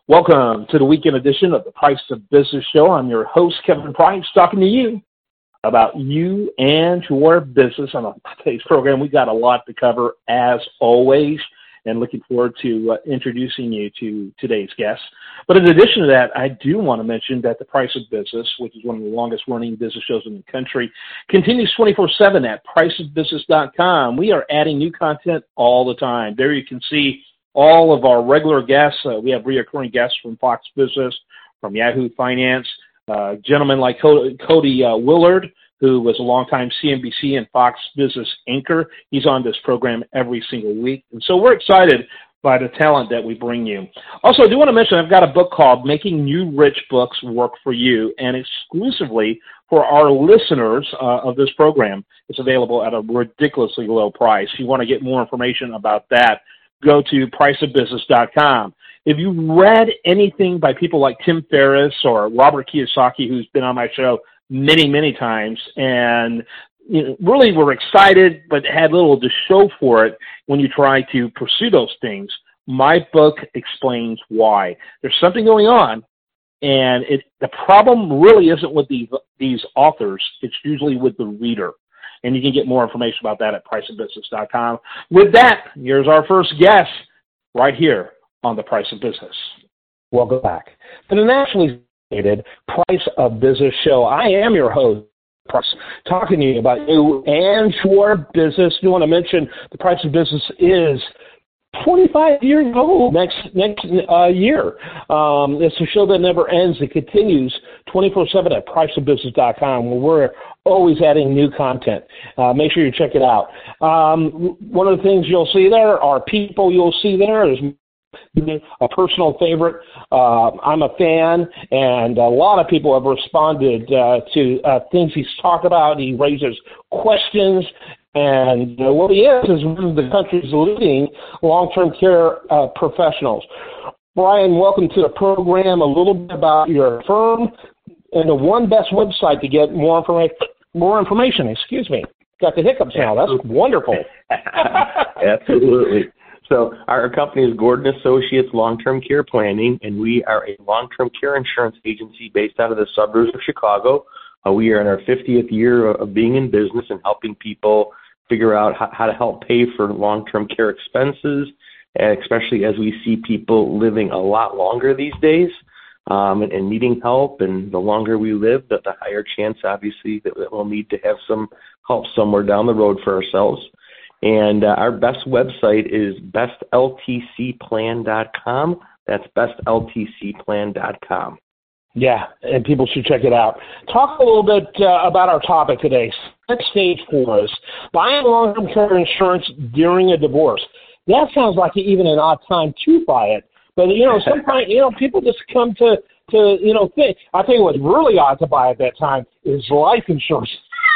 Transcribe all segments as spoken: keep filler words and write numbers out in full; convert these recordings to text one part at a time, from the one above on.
Welcome to the weekend edition of the Price of Business Show. I'm your host, Kevin Price, talking to you about you and your business. On today's program, we got a lot to cover, as always, and looking forward to uh, introducing you to today's guest. But in addition to that, I do want to mention that the Price of Business, which is one of the longest-running business shows in the country, continues twenty-four seven at price of business dot com. We are adding new content all the time. There you can see all of our regular guests. Uh, we have recurring guests from Fox Business, from Yahoo Finance, uh, gentlemen like Cody, Cody uh, Willard, who was a longtime C N B C and Fox Business anchor. He's on this program every single week. And so we're excited by the talent that we bring you. Also, I do want to mention I've got a book called Making New Rich Books Work for You, and exclusively for our listeners uh, of this program. It's available at a ridiculously low price. If you want to get more information about that, go to price of business dot com. If you read anything by people like Tim Ferriss or Robert Kiyosaki, who's been on my show many, many times, and you know, really were excited but had little to show for it when you try to pursue those things, my book explains why. There's something going on, and it, the problem really isn't with these, these authors. It's usually with the reader. And you can get more information about that at price of business dot com. With that, here's our first guest right here on the Price of Business. Welcome back to the nationally syndicated Price of Business Show. I am your host, Price, talking to you about you and your business. I do want to mention the Price of Business is twenty-five years old next next uh, year. Um, it's a show that never ends. It continues twenty-four seven at price of business dot com, where we're always adding new content. Uh, make sure you check it out. Um, one of the things you'll see there are people you'll see there. There's a personal favorite. Uh, I'm a fan, and a lot of people have responded uh, to uh, things he's talked about. He raises questions. And uh, what he is is one of the country's leading long-term care uh, professionals. Brian, welcome to the program. A little bit about your firm and the one best website to get more information. More information. Excuse me. Got the hiccups now. That's wonderful. Absolutely. So our company is Gordon Associates Long-Term Care Planning, and we are a long-term care insurance agency based out of the suburbs of Chicago. Uh, we are in our fiftieth year of being in business and helping people figure out how, how to help pay for long-term care expenses, especially as we see people living a lot longer these days um, and, and needing help. And the longer we live, the, the higher chance, obviously, that we'll need to have some help somewhere down the road for ourselves. And uh, our best website is best L T C plan dot com. That's best L T C plan dot com. Yeah, and people should check it out. Talk a little bit uh, about our topic today. Set stage for us. Buying long-term care insurance during a divorce. That sounds like even an odd time to buy it. But, you know, sometimes, you know, people just come to, to you know, think. I tell you what's really odd to buy at that time is life insurance.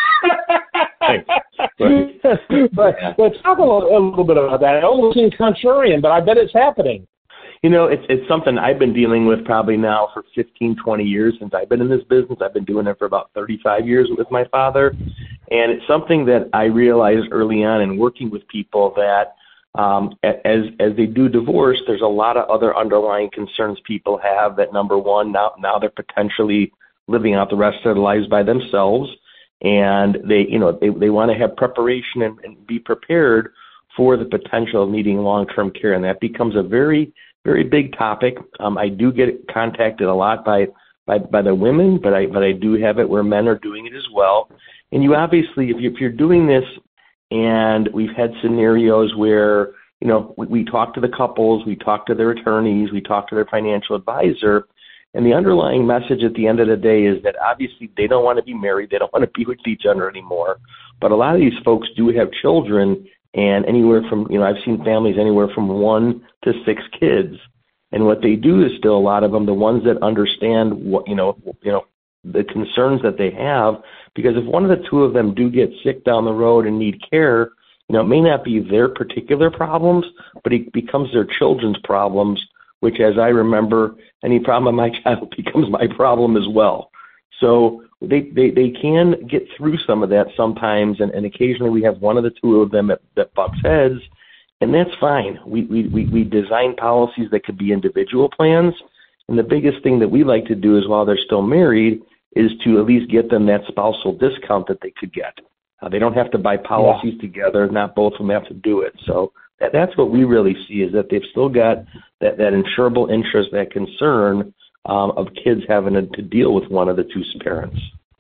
but, but talk a little, a little bit about that. It almost seems contrarian, but I bet it's happening. You know, it's it's something I've been dealing with probably now for fifteen, twenty years since I've been in this business. I've been doing it for about thirty-five years with my father. And it's something that I realized early on in working with people that um, as as they do divorce, there's a lot of other underlying concerns people have that, number one, now, now they're potentially living out the rest of their lives by themselves. And they, you know, they, they want to have preparation and, and be prepared for the potential of needing long-term care. And that becomes a very Very big topic. Um, I do get contacted a lot by, by by the women, but I but I do have it where men are doing it as well. And you obviously, if, you, if you're doing this, and we've had scenarios where you know we, we talk to the couples, we talk to their attorneys, we talk to their financial advisor, and the underlying message at the end of the day is that obviously they don't want to be married, they don't want to be with each other anymore. But a lot of these folks do have children. And anywhere from, you know, I've seen families anywhere from one to six kids. And what they do is still a lot of them, the ones that understand what, you know, you know, the concerns that they have, because if one of the two of them do get sick down the road and need care, you know, it may not be their particular problems, but it becomes their children's problems, which, as I remember, any problem of my child becomes my problem as well. So they, they, they can get through some of that sometimes, and, and occasionally we have one of the two of them that, that butts heads, and that's fine. We, we, we, we design policies that could be individual plans, And the biggest thing that we like to do is while they're still married is to at least get them that spousal discount that they could get. Uh, they don't have to buy policies yeah. together. Not both of them have to do it. So that, that's what we really see is that they've still got that, that insurable interest, that concern um, of kids having to, to deal with one of the two parents.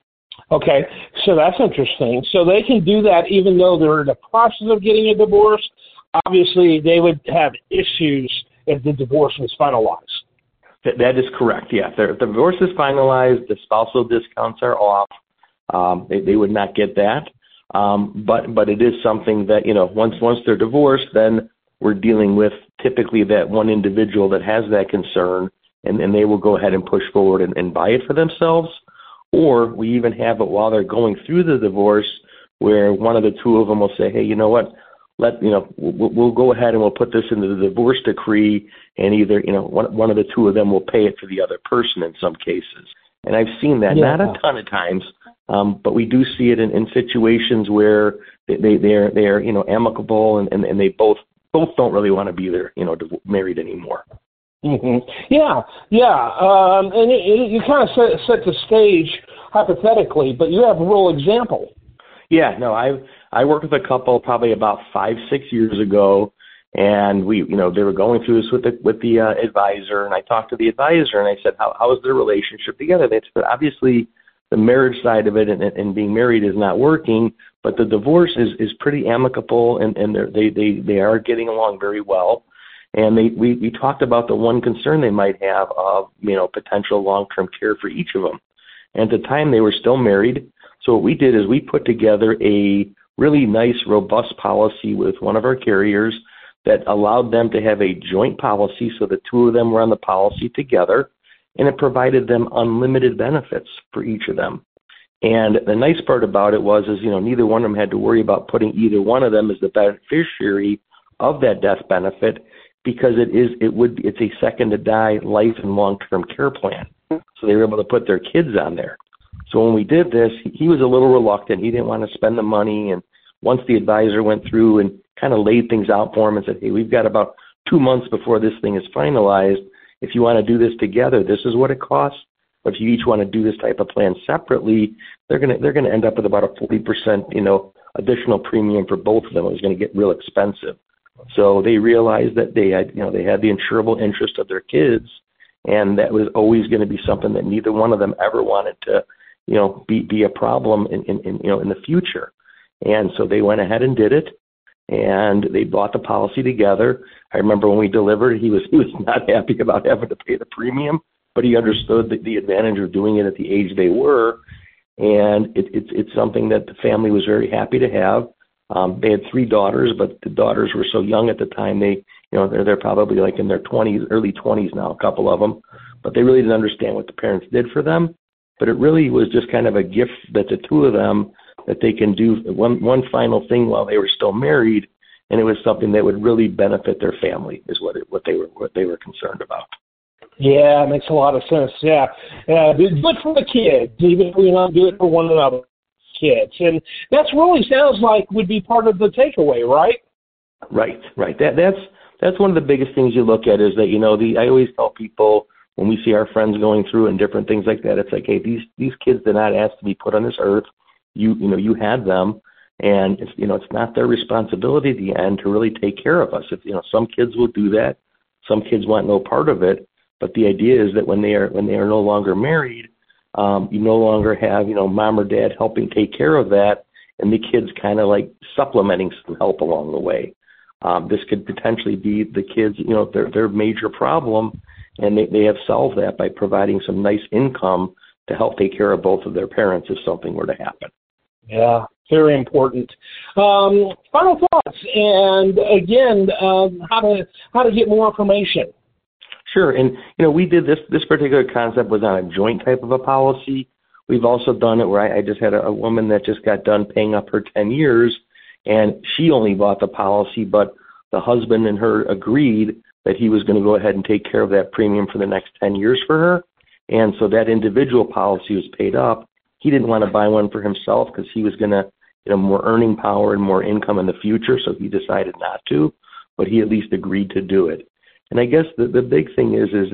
Okay, so that's interesting. So they can do that even though they're in the process of getting a divorce. Obviously, they would have issues if the divorce was finalized. That, that is correct, yeah. If, if the divorce is finalized, the spousal discounts are off. Um, they, they would not get that. Um, but but it is something that, you know, once once they're divorced, then we're dealing with typically that one individual that has that concern, and, and they will go ahead and push forward and, and buy it for themselves. Or we even have it while they're going through the divorce where one of the two of them will say, hey, you know what, let you know, we'll, we'll go ahead and we'll put this into the divorce decree, and either, you know, one, one of the two of them will pay it for the other person in some cases. And I've seen that, yeah. not a ton of times, um, but we do see it in, in situations where they, they, they're, they're, you know, amicable and, and, and they both, both don't really want to be there, you know, married anymore. Mm-hmm. Yeah, yeah, um, and it, it, you kind of set, set the stage hypothetically, but you have a real example. Yeah, no, I I worked with a couple probably about five, six years ago, and we, you know, they were going through this with the with the uh, advisor, and I talked to the advisor, and I said, how how is their relationship together? They said, obviously, the marriage side of it and, and being married is not working, but the divorce is is pretty amicable, and and they they they are getting along very well. And they, we, we talked about the one concern they might have of, you know, potential long-term care for each of them. And at the time, they were still married. So what we did is we put together a really nice, robust policy with one of our carriers that allowed them to have a joint policy. So the two of them were on the policy together, and it provided them unlimited benefits for each of them. And the nice part about it was, is, you know, neither one of them had to worry about putting either one of them as the beneficiary of that death benefit, because it is, it would, it's a second to die life and long-term care plan. So they were able to put their kids on there. So when we did this, he was a little reluctant. He didn't want to spend the money. And once the advisor went through and kind of laid things out for him and said, hey, we've got about two months before this thing is finalized. If you want to do this together, this is what it costs. But if you each want to do this type of plan separately, they're going to, they're going to end up with about a forty percent, you know, additional premium for both of them. It was going to get real expensive. So they realized that they had, you know, they had the insurable interest of their kids, and that was always going to be something that neither one of them ever wanted to, you know, be, be a problem in, in, in, you know, in the future. And so they went ahead and did it, and they bought the policy together. I remember when we delivered, he was, he was not happy about having to pay the premium, but he understood the, the advantage of doing it at the age they were. And it, it's, it's something that the family was very happy to have. Um, they had three daughters, but the daughters were so young at the time. They, you know, they're they're probably like in their twenties, early twenties now, a couple of them. But they really didn't understand what the parents did for them. But it really was just kind of a gift that the two of them, that they can do one one final thing while they were still married, and it was something that would really benefit their family, is what it, what they were what they were concerned about. Yeah, it makes a lot of sense. Yeah, uh, do it for the kids, even if we don't do it for one another. Kids, and that's really sounds like would be part of the takeaway, right? Right, right. That that's that's one of the biggest things you look at is that, you know, the I always tell people when we see our friends going through and different things like that, it's like, hey, these these kids did not ask to be put on this earth. You you know you had them, and it's you know it's not their responsibility at the end to really take care of us. If you know some kids will do that, some kids want no part of it. But the idea is that when they are when they are no longer married, Um, you no longer have, you know, mom or dad helping take care of that, and the kids kind of like supplementing some help along the way. Um, this could potentially be the kids, you know, their their major problem, and they, they have solved that by providing some nice income to help take care of both of their parents if something were to happen. Yeah, very important. Um, final thoughts, and again, um, how to how to get more information. Sure. And, you know, we did this, this particular concept was on a joint type of a policy. We've also done it where I, I just had a, a woman that just got done paying up her ten years, and she only bought the policy, but the husband and her agreed that he was going to go ahead and take care of that premium for the next ten years for her. And so that individual policy was paid up. He didn't want to buy one for himself because he was going to, you know, more earning power and more income in the future. So he decided not to, but he at least agreed to do it. And I guess the, the big thing is, is that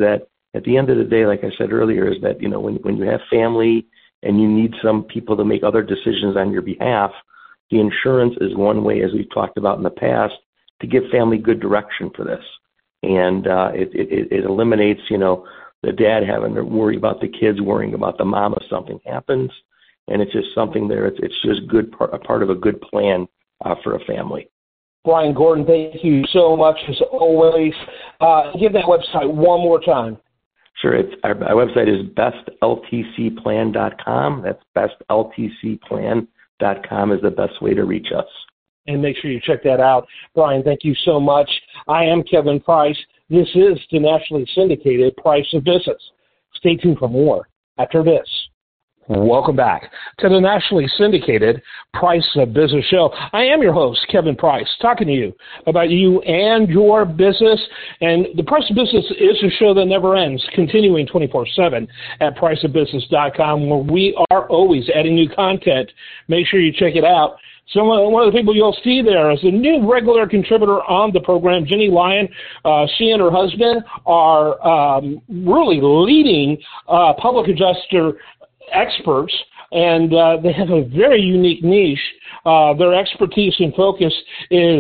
at the end of the day, like I said earlier, is that, you know, when, when you have family and you need some people to make other decisions on your behalf, the insurance is one way, as we've talked about in the past, to give family good direction for this. And uh, it, it, it eliminates, you know, the dad having to worry about the kids, worrying about the mom if something happens. And it's just something there. It's, it's just good part, a part of a good plan uh, for a family. Brian Gordon, thank you so much as always. Uh, give that website one more time. Sure. It's, our, our website is best L T C plan dot com. That's best L T C plan dot com is the best way to reach us. And make sure you check that out. Brian, thank you so much. I am Kevin Price. This is the nationally syndicated Price of Business. Stay tuned for more after this. Welcome back to the nationally syndicated Price of Business show. I am your host, Kevin Price, talking to you about you and your business. And the Price of Business is a show that never ends, continuing twenty-four seven at price of business dot com, where we are always adding new content. Make sure you check it out. So one of the people you'll see there is a new regular contributor on the program, Jenny Lyon. Uh, she and her husband are um, really leading uh, public adjuster experts, and uh, they have a very unique niche. Uh, their expertise and focus is,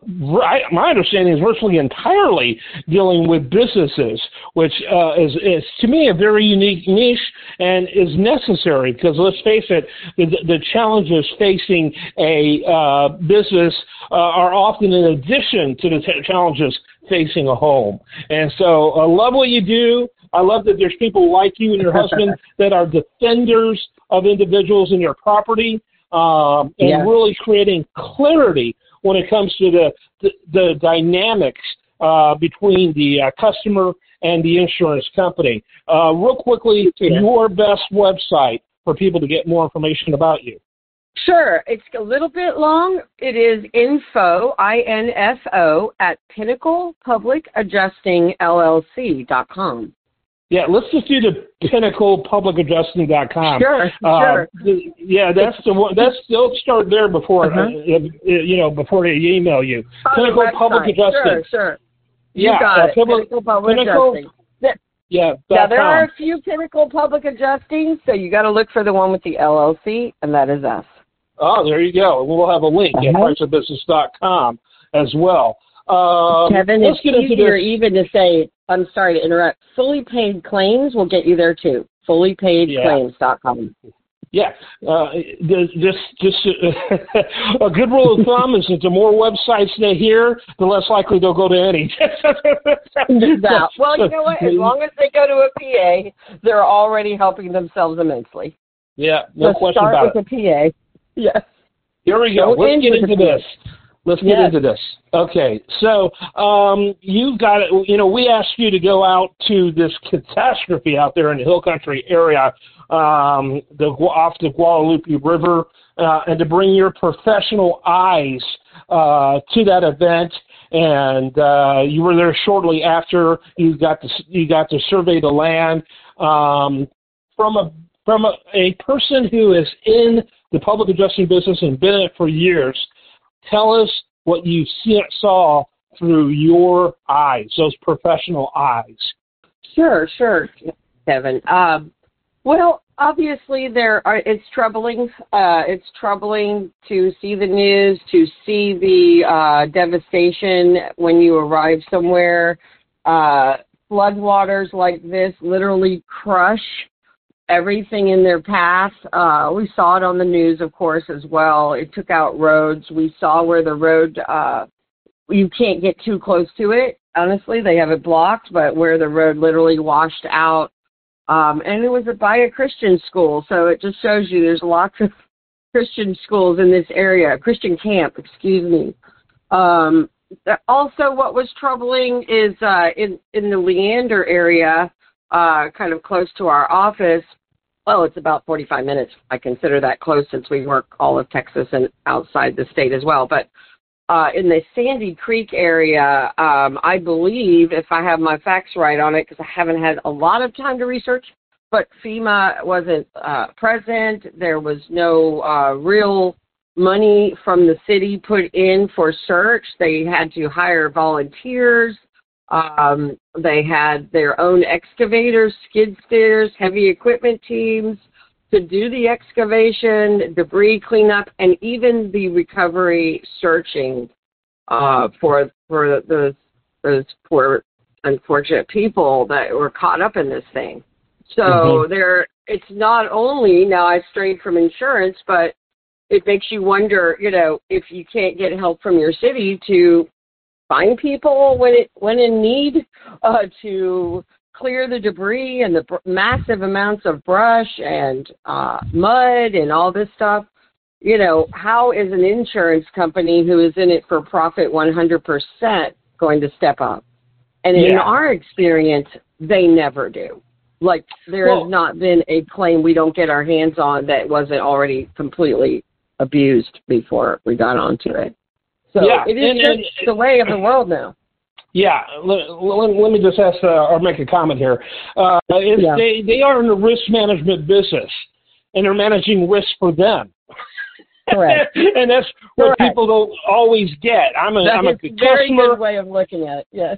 my understanding, is virtually entirely dealing with businesses, which uh, is, is, to me, a very unique niche and is necessary because, let's face it, the, the challenges facing a uh, business uh, are often in addition to the t- challenges facing a home. And so I love what you do. I love that there's people like you and your husband that are defenders of individuals in your property um, and yeah. really creating clarity when it comes to the, the, the dynamics uh, between the uh, customer and the insurance company. Uh, real quickly, yeah. your best website for people to get more information about you. Sure. It's a little bit long. It is info, I N F O, at pinnacle public adjusting L L C dot com. Yeah, let's just do the pinnacle public adjusting dot com. Sure, uh, sure. Yeah, that's the one. That's they'll start there before uh-huh. uh, you know before they email you. Oh, Pinnacle Public Adjusting. Sure, sure. You yeah, got uh, it. Pinnacle, Pinnacle Public Pinnacle, Adjusting. Yeah. Now there com. are a few Pinnacle Public Adjusting, so you got to look for the one with the L L C, and that is us. Oh, there you go. We'll have a link uh-huh. at price of business dot com as well. Um, Kevin, let's it's get into easier this. even to say, I'm sorry to interrupt, fully paid claims will get you there too. fully paid claims dot com. Yeah. Uh, just just uh, a good rule of thumb is that the more websites they hear, the less likely they'll go to any. That. Well, you know what? As long as they go to a P A, they're already helping themselves immensely. Yeah, no so question start about with it. a P A. Yes. Here we go. Go Let's get into this. Let's get yes. into this. Okay, so um, you've got it. You know, we asked you to go out to this catastrophe out there in the Hill Country area, um, the off the Guadalupe River, uh, and to bring your professional eyes uh, to that event. And uh, you were there shortly after. You got to you got to survey the land um, from a from a, a person who is in the public adjusting business and been in it for years. Tell us what you see, saw through your eyes, those professional eyes. Sure, sure, Kevin. Um, well, obviously, there are. It's troubling. Uh, it's troubling to see the news, to see the uh, devastation when you arrive somewhere. Uh, floodwaters like this literally crush everything in their path. Uh, we saw it on the news, of course, as well. It took out roads. We saw where the road, uh, you can't get too close to it. Honestly, they have it blocked, but where the road literally washed out. Um, and it was by a Christian school, so it just shows you there's lots of Christian schools in this area, Christian camp, excuse me. Um, also, what was troubling is uh, in, in the Leander area, Uh, kind of close to our office. Well, it's about forty-five minutes. I consider that close since we work all of Texas and outside the state as well. But uh, in the Sandy Creek area, um, I believe, if I have my facts right on it, because I haven't had a lot of time to research, but FEMA wasn't uh, present. There was no uh, real money from the city put in for search. They had to hire volunteers. Um, they had their own excavators, skid steers, heavy equipment teams to do the excavation, debris cleanup, and even the recovery searching uh, for for those those poor, unfortunate people that were caught up in this thing. So mm-hmm. there, it's not only, now I strayed from insurance, but it makes you wonder, you know, if you can't get help from your city to find people when it when in need, uh, to clear the debris and the br- massive amounts of brush and uh, mud and all this stuff. You know, how is an insurance company who is in it for profit one hundred percent going to step up? And in yeah. our experience, they never do. Like, there well, has not been a claim we don't get our hands on that wasn't already completely abused before we got onto it. So yeah, it is and, just and, the way of the world now. Yeah, let, let, let me just ask uh, or make a comment here. Uh, yeah. They they are in the risk management business, and they're managing risk for them. Correct. And that's what Correct. People don't always get. I'm a that I'm a is good a very customer. Good way of looking at it. Yes.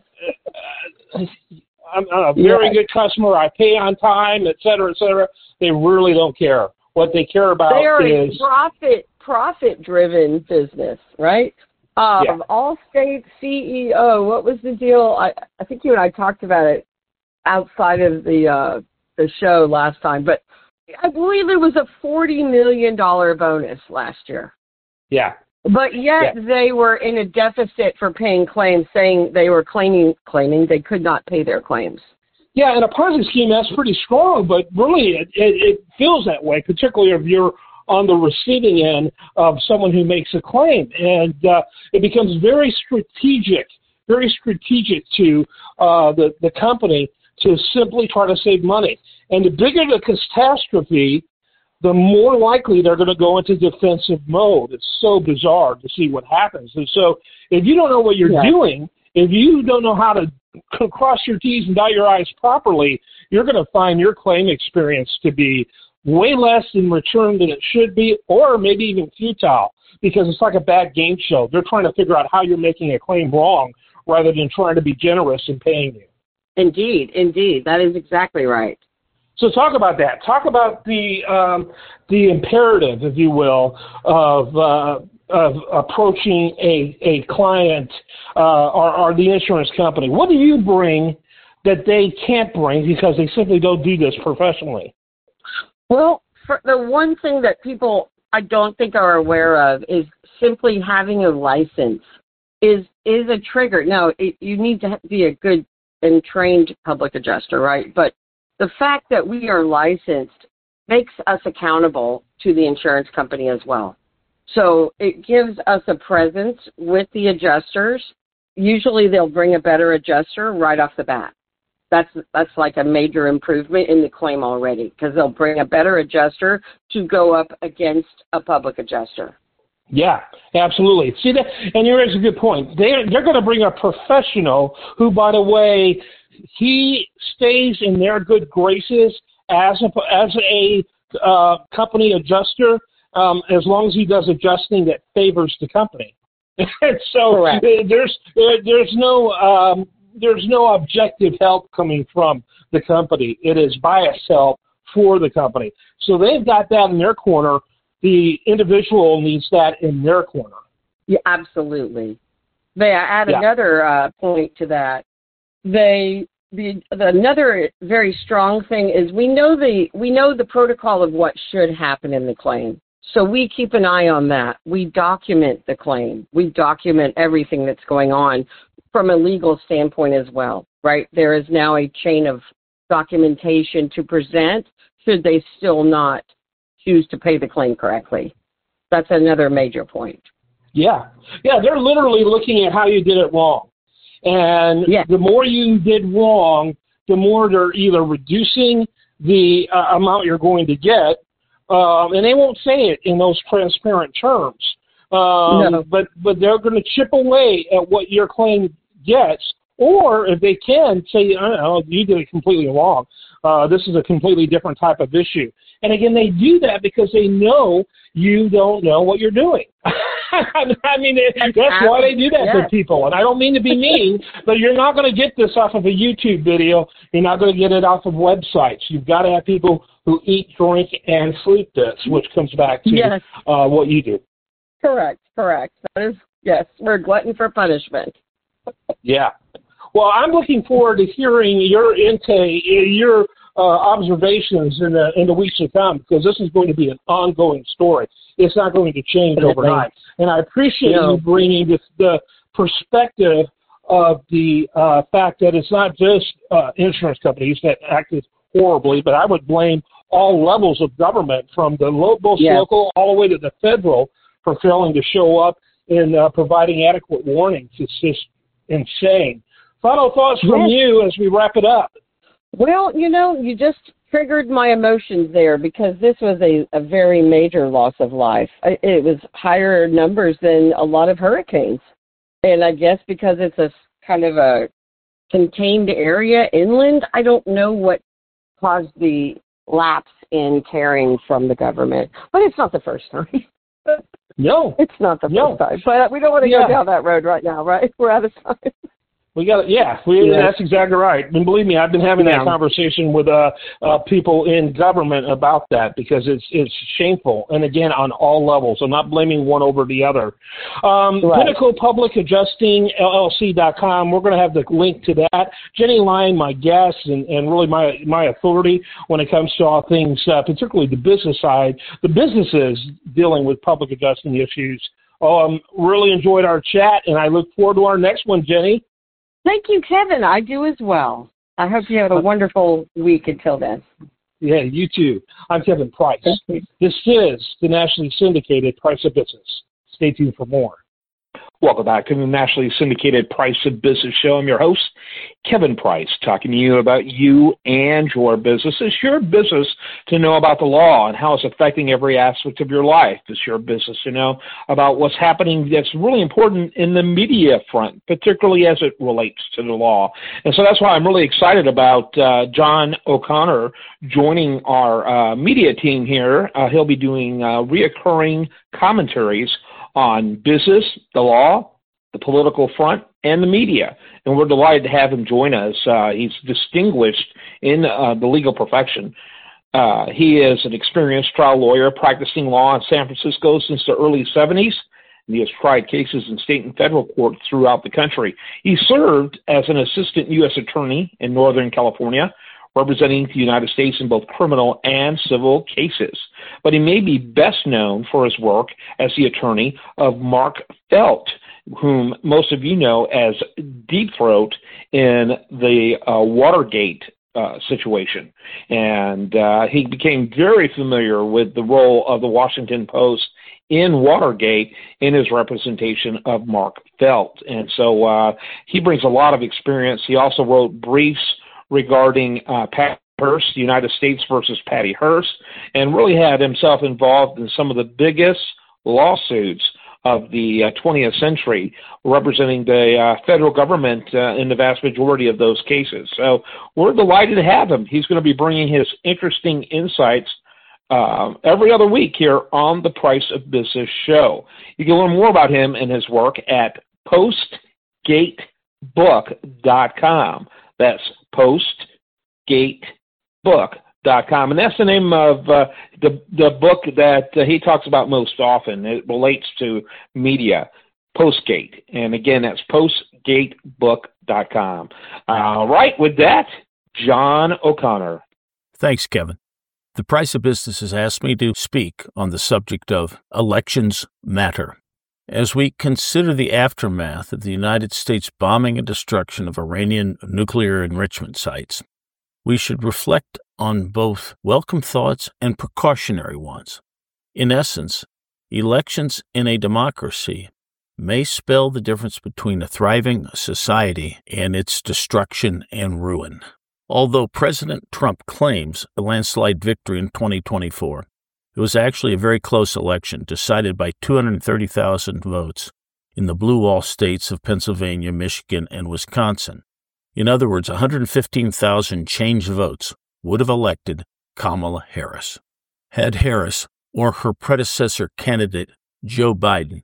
Uh, I'm, I'm a very yes. good customer. I pay on time, et cetera, et cetera. They really don't care. What they care about they are is a profit profit driven business, right? Um, yeah. Allstate C E O, what was the deal? I, I think you and I talked about it outside of the uh, the show last time, but I believe it was a forty million dollars bonus last year. Yeah. But yet yeah. they were in a deficit for paying claims, saying they were claiming claiming they could not pay their claims. Yeah, in a Ponzi scheme, that's pretty strong, but really it, it, it feels that way, particularly if you're on the receiving end of someone who makes a claim. And uh, it becomes very strategic, very strategic to uh, the, the company to simply try to save money. And the bigger the catastrophe, the more likely they're going to go into defensive mode. It's so bizarre to see what happens. And so if you don't know what you're yeah. doing, if you don't know how to cross your T's and dot your I's properly, you're going to find your claim experience to be way less in return than it should be, or maybe even futile, because it's like a bad game show. They're trying to figure out how you're making a claim wrong rather than trying to be generous in paying you. Indeed, indeed. That is exactly right. So talk about that. Talk about the um, the imperative, if you will, of uh, of approaching a a client uh, or, or the insurance company. What do you bring that they can't bring because they simply don't do this professionally? Well, for the one thing that people I don't think are aware of is simply having a license is is a trigger. Now, it, you need to be a good and trained public adjuster, right? But the fact that we are licensed makes us accountable to the insurance company as well. So it gives us a presence with the adjusters. Usually they'll bring a better adjuster right off the bat. That's that's like a major improvement in the claim already, because they'll bring a better adjuster to go up against a public adjuster. Yeah, absolutely. See that, and you raise a good point. They they're going to bring a professional who, by the way, he stays in their good graces as a as a uh, company adjuster um, as long as he does adjusting that favors the company. And so Correct. there's there's no um, there's no objective help coming from the company. It is bias help for the company. So they've got that in their corner. The individual needs that in their corner. Yeah, absolutely. May I add yeah. another uh, point to that? They the, the another very strong thing is we know the we know the protocol of what should happen in the claim. So we keep an eye on that. We document the claim. We document everything that's going on from a legal standpoint as well, right? There is now a chain of documentation to present should they still not choose to pay the claim correctly. That's another major point. Yeah. Yeah, they're literally looking at how you did it wrong. And yes. the more you did wrong, the more they're either reducing the uh, amount you're going to get, um, and they won't say it in those transparent terms, um, no. but, but they're going to chip away at what your claim gets, or if they can, say, I don't know, you did it completely wrong. Uh, this is a completely different type of issue. And again, they do that because they know you don't know what you're doing. I mean, it, that's why they do that yes. to people. And I don't mean to be mean, but you're not going to get this off of a YouTube video. You're not going to get it off of websites. You've got to have people who eat, drink, and sleep this, which comes back to yes. uh, what you do. Correct, correct. That is, yes, we're glutton for punishment. Yeah. Well, I'm looking forward to hearing your intake, your uh, observations in the in the weeks to come, because this is going to be an ongoing story. It's not going to change overnight. And I appreciate no. you bringing this, the perspective of the uh, fact that it's not just uh, insurance companies that acted horribly, but I would blame all levels of government, from the lo- most yes. local all the way to the federal, for failing to show up in uh, providing adequate warnings. It's just insane. Final thoughts from yes. you as we wrap it up. Well, you know, you just triggered my emotions there, because this was a, a very major loss of life. It was higher numbers than a lot of hurricanes. And I guess because it's a kind of a contained area inland, I don't know what caused the lapse in caring from the government. But it's not the first time. No. It's not the no. first time. But we don't want to yeah. go down that road right now, right? We're out of time. We got yeah, we, yes. that's exactly right. And believe me, I've been having yeah. that conversation with uh, uh, people in government about that, because it's it's shameful. And again, on all levels. I'm not blaming one over the other. Um, right. Pinnacle Public Adjusting L L C dot com. We're going to have the link to that. Jenny Lyon, my guest, and, and really my my authority when it comes to all things, uh, particularly the business side, the businesses dealing with public adjusting issues. Um, really enjoyed our chat, and I look forward to our next one, Jenny. Thank you, Kevin. I do as well. I hope you have a wonderful week until then. Yeah, you too. I'm Kevin Price. This is the nationally syndicated Price of Business. Stay tuned for more. Welcome back to the nationally syndicated Price of Business show. I'm your host, Kevin Price, talking to you about you and your business. It's your business to know about the law and how it's affecting every aspect of your life. It's your business to know about what's happening that's really important in the media front, particularly as it relates to the law. And so that's why I'm really excited about uh, John O'Connor joining our uh, media team here. Uh, he'll be doing uh, reoccurring commentaries on business, the law, the political front, and the media. And we're delighted to have him join us. Uh, he's distinguished in uh, the legal profession. Uh, he is an experienced trial lawyer practicing law in San Francisco since the early seventies. And he has tried cases in state and federal courts throughout the country. He served as an assistant U S attorney in Northern California, representing the United States in both criminal and civil cases. But he may be best known for his work as the attorney of Mark Felt, whom most of you know as Deep Throat in the uh, Watergate uh, situation. And uh, he became very familiar with the role of the Washington Post in Watergate in his representation of Mark Felt. And so uh, he brings a lot of experience. He also wrote briefs regarding uh, Patty Hearst, United States versus Patty Hearst, and really had himself involved in some of the biggest lawsuits of the uh, twentieth century, representing the uh, federal government uh, in the vast majority of those cases. So we're delighted to have him. He's going to be bringing his interesting insights uh, every other week here on the Price of Business show. You can learn more about him and his work at postgate book dot com. That's postgate book dot com. And that's the name of uh, the, the book that uh, he talks about most often. It relates to media, Postgate. And again, that's postgate book dot com. All right, with that, John O'Connor. Thanks, Kevin. The Price of Business has asked me to speak on the subject of elections matter. As we consider the aftermath of the United States bombing and destruction of Iranian nuclear enrichment sites, we should reflect on both welcome thoughts and precautionary ones. In essence, elections in a democracy may spell the difference between a thriving society and its destruction and ruin. Although President Trump claims a landslide victory in twenty twenty-four, it was actually a very close election decided by two hundred thirty thousand votes in the blue wall states of Pennsylvania, Michigan, and Wisconsin. In other words, one hundred fifteen thousand change votes would have elected Kamala Harris. Had Harris or her predecessor candidate, Joe Biden,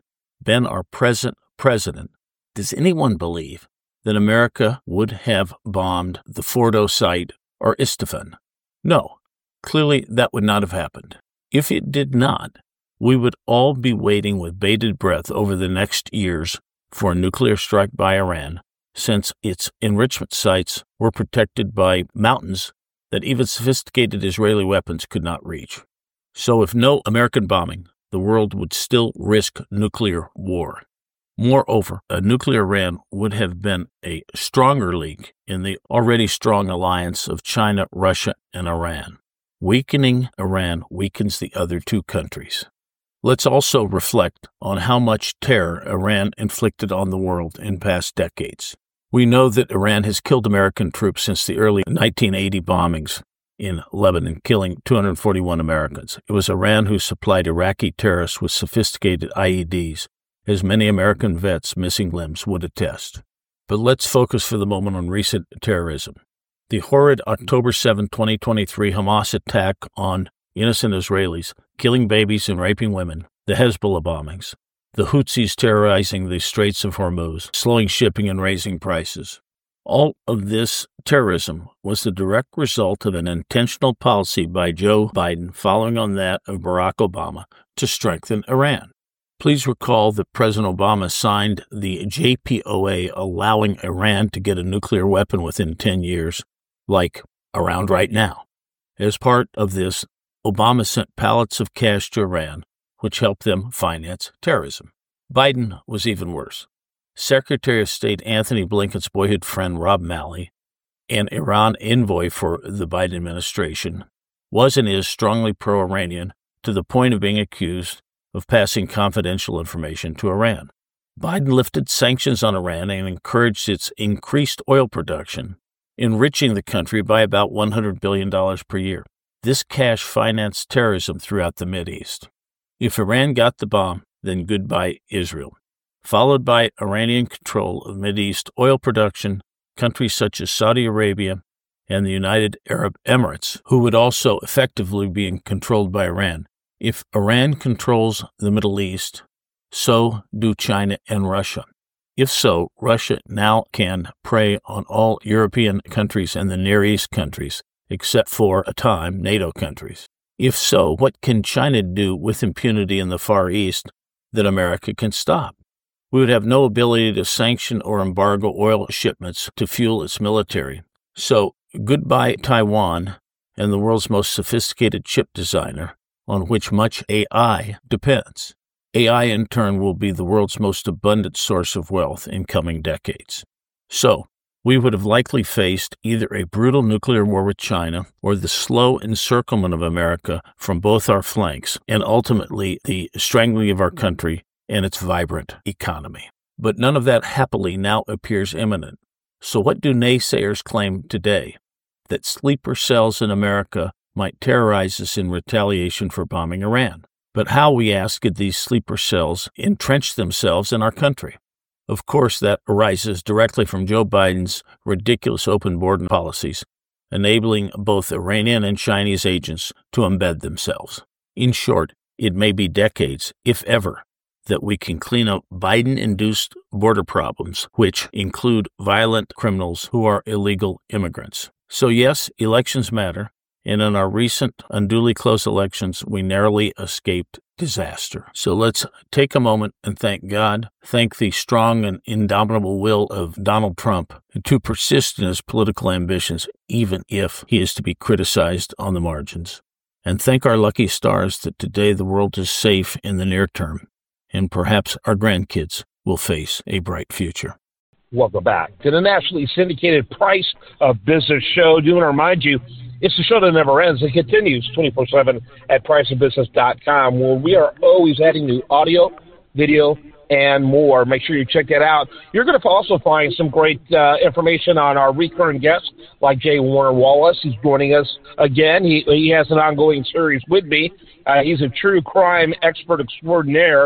been our present president, does anyone believe that America would have bombed the Fordo site or Isfahan? No, clearly that would not have happened. If it did not, we would all be waiting with bated breath over the next years for a nuclear strike by Iran, since its enrichment sites were protected by mountains that even sophisticated Israeli weapons could not reach. So if no American bombing, the world would still risk nuclear war. Moreover, a nuclear Iran would have been a stronger link in the already strong alliance of China, Russia, and Iran. Weakening Iran weakens the other two countries. Let's also reflect on how much terror Iran inflicted on the world in past decades. We know that Iran has killed American troops since the early nineteen eighty bombings in Lebanon, killing two hundred forty-one Americans. It was Iran who supplied Iraqi terrorists with sophisticated I E Ds, as many American vets missing limbs would attest. But let's focus for the moment on recent terrorism. The horrid October seventh, twenty twenty-three Hamas attack on innocent Israelis, killing babies and raping women, the Hezbollah bombings, the Houthis terrorizing the Straits of Hormuz, slowing shipping and raising prices. All of this terrorism was the direct result of an intentional policy by Joe Biden following on that of Barack Obama to strengthen Iran. Please recall that President Obama signed the J P O A allowing Iran to get a nuclear weapon within ten years, like around right now. As part of this, Obama sent pallets of cash to Iran, which helped them finance terrorism. Biden was even worse. Secretary of State Anthony Blinken's boyhood friend Rob Malley, an Iran envoy for the Biden administration, was and is strongly pro-Iranian to the point of being accused of passing confidential information to Iran. Biden lifted sanctions on Iran and encouraged its increased oil production, enriching the country by about one hundred billion dollars per year. This cash financed terrorism throughout the Mideast. If Iran got the bomb, then goodbye Israel. Followed by Iranian control of Mideast oil production, countries such as Saudi Arabia and the United Arab Emirates, who would also effectively be controlled by Iran. If Iran controls the Middle East, so do China and Russia. If so, Russia now can prey on all European countries and the Near East countries, except for a time NATO countries. If so, what can China do with impunity in the Far East that America can stop? We would have no ability to sanction or embargo oil shipments to fuel its military. So, goodbye Taiwan and the world's most sophisticated chip designer, on which much A I depends. A I, in turn, will be the world's most abundant source of wealth in coming decades. So, we would have likely faced either a brutal nuclear war with China or the slow encirclement of America from both our flanks, and ultimately the strangling of our country and its vibrant economy. But none of that happily now appears imminent. So what do naysayers claim today? That sleeper cells in America might terrorize us in retaliation for bombing Iran. But how, we ask, did these sleeper cells entrench themselves in our country? Of course, that arises directly from Joe Biden's ridiculous open border policies, enabling both Iranian and Chinese agents to embed themselves. In short, it may be decades, if ever, that we can clean up Biden-induced border problems, which include violent criminals who are illegal immigrants. So yes, elections matter, and in our recent unduly close elections, we narrowly escaped disaster. So let's take a moment and thank God, thank the strong and indomitable will of Donald Trump to persist in his political ambitions, even if he is to be criticized on the margins. And thank our lucky stars that today the world is safe in the near term, and perhaps our grandkids will face a bright future. Welcome back to the nationally syndicated Price of Business show. Do want to remind you, it's the show that never ends. It continues twenty-four seven at price of business dot com, where we are always adding new audio, video, and more. Make sure you check that out. You're going to also find some great uh, information on our recurring guests, like J. Warner Wallace. He's joining us again. He, he has an ongoing series with me. Uh, he's a true crime expert extraordinaire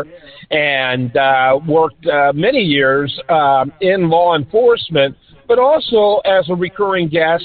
and uh, worked uh, many years um, in law enforcement, but also as a recurring guest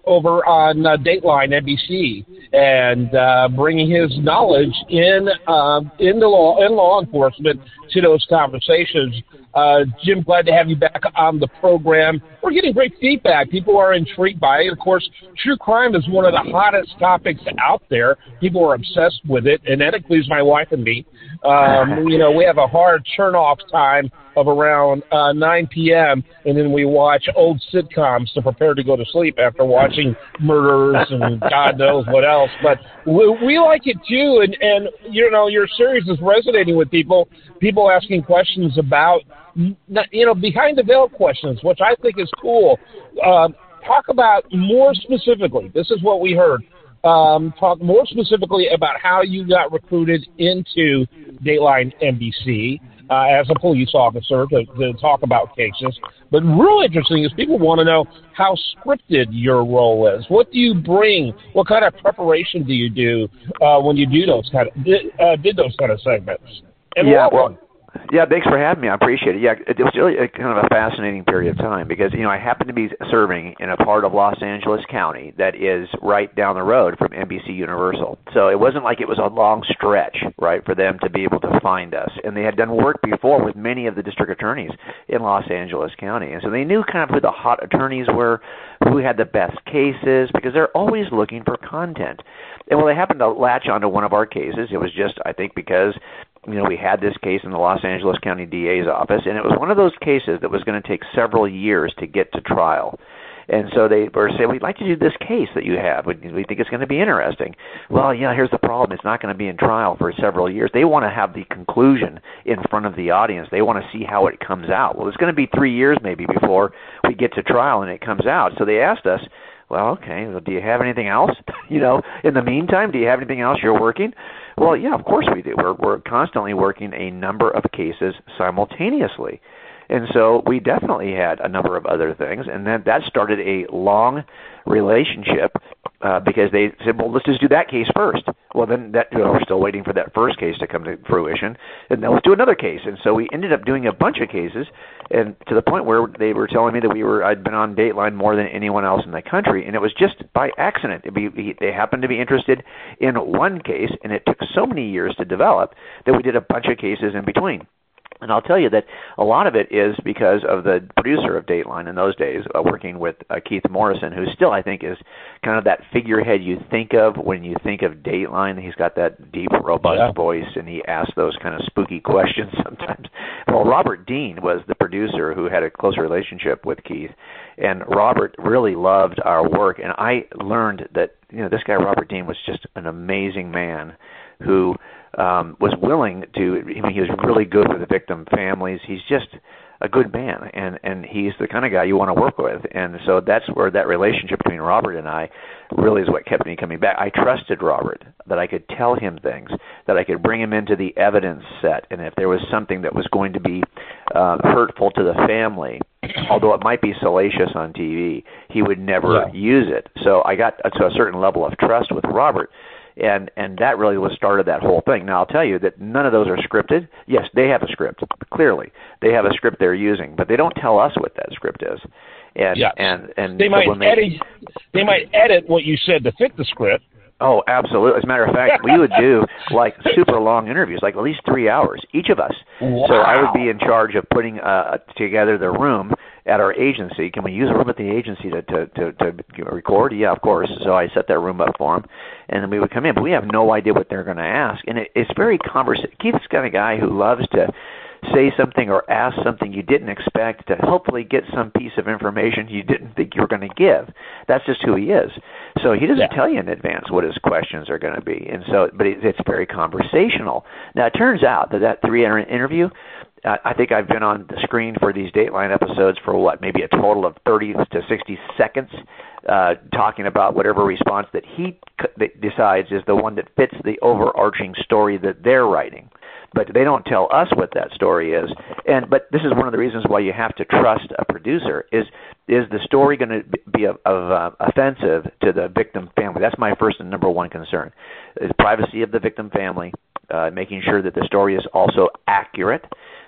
over on uh, Dateline N B C and uh, bringing his knowledge in uh, in the law in law enforcement to those conversations. Uh, Jim, glad to have you back on the program. We're getting great feedback. People are intrigued by it. Of course, true crime is one of the hottest topics out there. People are obsessed with it, and that includes my wife and me. Um, you know, we have a hard turn-off time of around uh, nine p.m., and then we watch old sitcoms to prepare to go to sleep after watching murders and God knows what else. But we, we like it, too, and, and, you know, your series is resonating with people, people asking questions about, you know, behind-the-veil questions, which I think is cool. Uh, talk about more specifically, this is what we heard, Um, talk more specifically about how you got recruited into Dateline N B C uh, as a police officer to, to talk about cases. But real interesting is people want to know how scripted your role is. What do you bring? What kind of preparation do you do uh, when you do those kind of did, uh, did those kind of segments? And yeah, well. Yeah, thanks for having me. I appreciate it. Yeah, it was really a, kind of a fascinating period of time because, you know, I happened to be serving in a part of Los Angeles County that is right down the road from N B C Universal. So it wasn't like it was a long stretch, right, for them to be able to find us. And they had done work before with many of the district attorneys in Los Angeles County. And so they knew kind of who the hot attorneys were, who had the best cases, because they're always looking for content. And well, they happened to latch onto one of our cases. It was just, I think, because you know, we had this case in the Los Angeles County D A's office, and it was one of those cases that was going to take several years to get to trial. And so they were saying, we'd like to do this case that you have. We, we think it's going to be interesting. Well, yeah, here's the problem. It's not going to be in trial for several years. They want to have the conclusion in front of the audience. They want to see how it comes out. Well, it's going to be three years maybe before we get to trial and it comes out. So they asked us, well, okay, well, do you have anything else? you know, in the meantime, do you have anything else you're working? Well, yeah, of course we do. We're, we're constantly working a number of cases simultaneously. And so we definitely had a number of other things, and then that started a long relationship uh, because they said, well, let's just do that case first. Well, then that, you know, we're still waiting for that first case to come to fruition, and then let's do another case. And so we ended up doing a bunch of cases, and to the point where they were telling me that we were I'd been on Dateline more than anyone else in the country, and it was just by accident. It'd be, they happened to be interested in one case, and it took so many years to develop that we did a bunch of cases in between. And I'll tell you that a lot of it is because of the producer of Dateline in those days, uh, working with uh, Keith Morrison, who still, I think, is kind of that figurehead you think of when you think of Dateline. He's got that deep, robust yeah. voice, and he asks those kind of spooky questions sometimes. Well, Robert Dean was the producer who had a close relationship with Keith, and Robert really loved our work. And I learned that, you know, this guy, Robert Dean, was just an amazing man who um, was willing to, I mean, he was really good with the victim families. He's just a good man, and, and he's the kind of guy you want to work with. And so that's where that relationship between Robert and I really is what kept me coming back. I trusted Robert, that I could tell him things, that I could bring him into the evidence set, and if there was something that was going to be uh, hurtful to the family, although it might be salacious on T V, he would never yeah. use it. So I got to a certain level of trust with Robert. And and that really was started that whole thing. Now, I'll tell you that none of those are scripted. Yes, they have a script, clearly. They have a script they're using, but they don't tell us what that script is. And yes. and, and they, so might when they, edit, they might edit what you said to fit the script. Oh, absolutely. As a matter of fact, we would do like super long interviews, like at least three hours, each of us. Wow. So I would be in charge of putting uh, together the room at our agency. Can we use a room at the agency to, to, to, to record? Yeah, of course. So I set that room up for them, and then we would come in. But we have no idea what they're going to ask. And it, it's very conversational. Keith's kind of guy who loves to say something or ask something you didn't expect to hopefully get some piece of information you didn't think you were going to give. That's just who he is. So he doesn't yeah. tell you in advance what his questions are going to be. And so, but it, it's very conversational. Now, it turns out that that three-hour interview, uh, I think I've been on the screen for these Dateline episodes for what, maybe a total of thirty to sixty seconds, uh, talking about whatever response that he c- decides is the one that fits the overarching story that they're writing. But they don't tell us what that story is. And but this is one of the reasons why you have to trust a producer. Is is the story going to be of, of uh, offensive to the victim family? That's my first and number one concern. The privacy of the victim family, uh, making sure that the story is also accurate,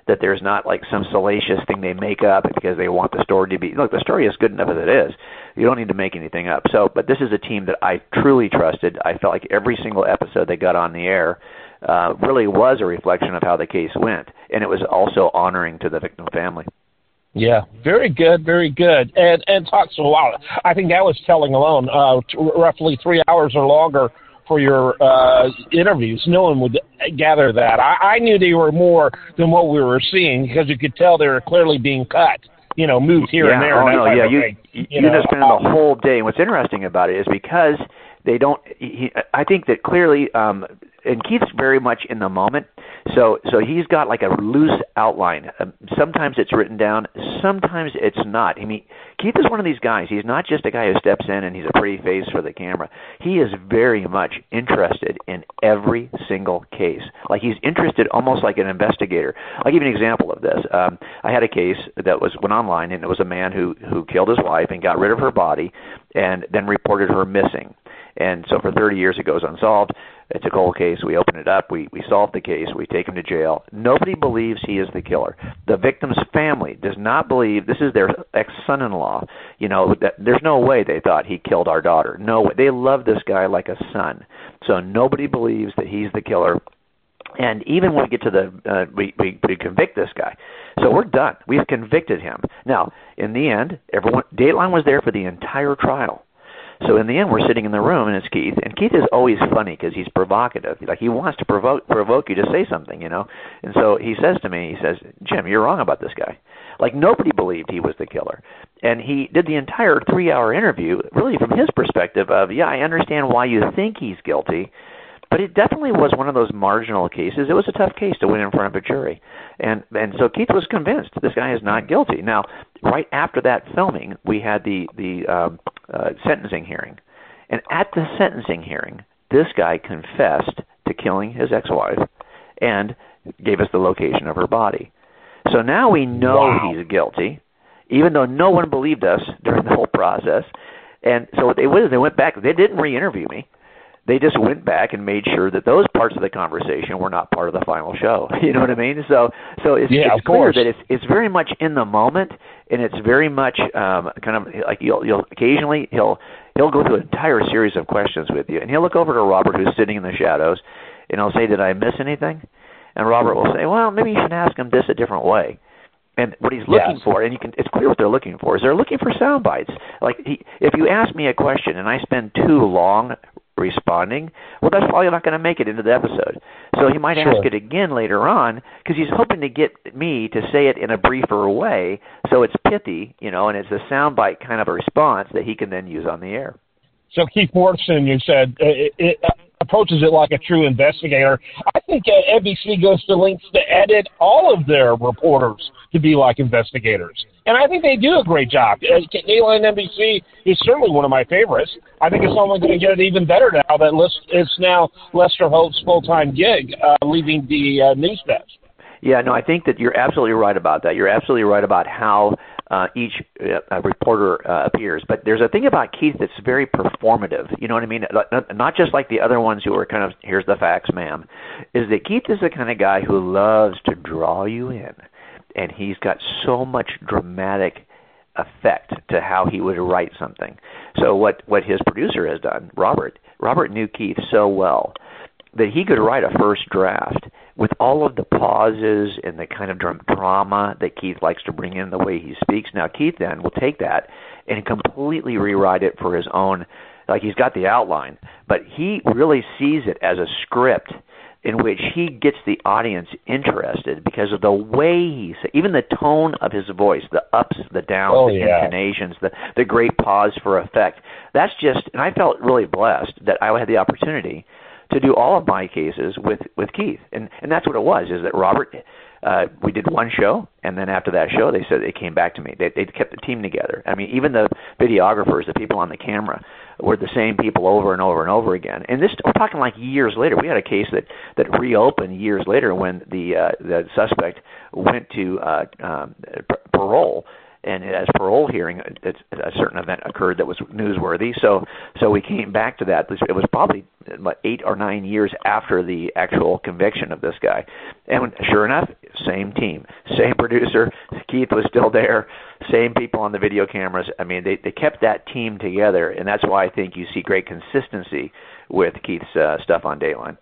that there's not like some salacious thing they make up because they want the story to be. Look, the story is good enough as it is. You don't need to make anything up. So, but this is a team that I truly trusted. I felt like every single episode they got on the air uh, really was a reflection of how the case went, and it was also honoring to the victim family. Yeah, very good, very good. And and talk so wow. I think that was telling alone, uh, t- roughly three hours or longer for your uh, interviews. No one would gather that. I, I knew they were more than what we were seeing because you could tell they were clearly being cut, you know, moved here yeah, and there. Oh, and no, yeah, you, you, you know, just spend um, the whole day. And what's interesting about it is because they don't, he, I think that clearly, um, and Keith's very much in the moment, so so he's got like a loose outline. Um, sometimes it's written down, sometimes it's not. I mean, Keith is one of these guys. He's not just a guy who steps in and he's a pretty face for the camera. He is very much interested in every single case. Like he's interested almost like an investigator. I'll give you an example of this. Um, I had a case that was went online, and it was a man who, who killed his wife and got rid of her body and then reported her missing. And so for thirty years it goes unsolved. It's a cold case. We open it up. We we solve the case. We take him to jail. Nobody believes he is the killer. The victim's family does not believe. This is their ex-son-in-law. You know, that, there's no way they thought he killed our daughter. No way. They love this guy like a son. So nobody believes that he's the killer. And even when we get to the, uh, we, we we convict this guy. So we're done. We've convicted him. Now, in the end, everyone, Dateline was there for the entire trial. So in the end, we're sitting in the room, and it's Keith. And Keith is always funny because he's provocative. Like he wants to provoke provoke you to say something, you know. And so he says to me, he says, "Jim, you're wrong about this guy." Like nobody believed he was the killer. And he did the entire three-hour interview really from his perspective of, yeah, I understand why you think he's guilty, but it definitely was one of those marginal cases. It was a tough case to win in front of a jury. And and so Keith was convinced this guy is not guilty. Now, right after that filming, we had the, the um, uh, sentencing hearing. And at the sentencing hearing, this guy confessed to killing his ex-wife and gave us the location of her body. So now we know wow. he's guilty, even though no one believed us during the whole process. And so what they did, they went back. They didn't re-interview me. They just went back and made sure that those parts of the conversation were not part of the final show. You know what I mean? So, so it's, yeah, it's clear course. that it's it's very much in the moment, and it's very much um, kind of like you'll you'll occasionally he'll he'll go through an entire series of questions with you, and he'll look over to Robert, who's sitting in the shadows, and he'll say, "Did I miss anything?" And Robert will say, "Well, maybe you should ask him this a different way." And what he's looking yes. for, and you can, it's clear what they're looking for, is they're looking for sound bites. Like he, if you ask me a question and I spend too long responding, well, that's probably not going to make it into the episode. So he might sure. ask it again later on because he's hoping to get me to say it in a briefer way so it's pithy, you know, and it's a soundbite kind of a response that he can then use on the air. So Keith Morrison, you said, it, it approaches it like a true investigator. I think uh, N B C goes to lengths to edit all of their reporters to be like investigators. And I think they do a great job. Uh, Dateline N B C is certainly one of my favorites. I think it's only going to get it even better now that it's now Lester Holt's full-time gig, uh, leaving the uh, news desk. Yeah, no, I think that you're absolutely right about that. You're absolutely right about how uh, each uh, reporter uh, appears. But there's a thing about Keith that's very performative. You know what I mean? Not just like the other ones who are kind of, here's the facts, ma'am. Is that Keith is the kind of guy who loves to draw you in. And he's got so much dramatic effect to how he would write something. So what, what his producer has done, Robert, Robert knew Keith so well that he could write a first draft with all of the pauses and the kind of drama that Keith likes to bring in the way he speaks. Now, Keith then will take that and completely rewrite it for his own, like he's got the outline, but he really sees it as a script in which he gets the audience interested because of the way he says, even the tone of his voice, the ups, the downs, oh, the yeah. intonations, the, the great pause for effect. That's just, and I felt really blessed that I had the opportunity to do all of my cases with, with Keith. And and that's what it was, is that Robert, uh, we did one show, and then after that show, they said they came back to me. They they kept the team together. I mean, even the videographers, the people on the camera, were the same people over and over and over again. And this, we're talking like years later. We had a case that, that reopened years later when the uh, the suspect went to uh, um, parole. And as parole hearing, a, a certain event occurred that was newsworthy. So, so we came back to that. It was probably about eight or nine years after the actual conviction of this guy. And sure enough, same team, same producer. Keith was still there, same people on the video cameras. I mean, they, they kept that team together, and that's why I think you see great consistency with Keith's uh, stuff on Dateline.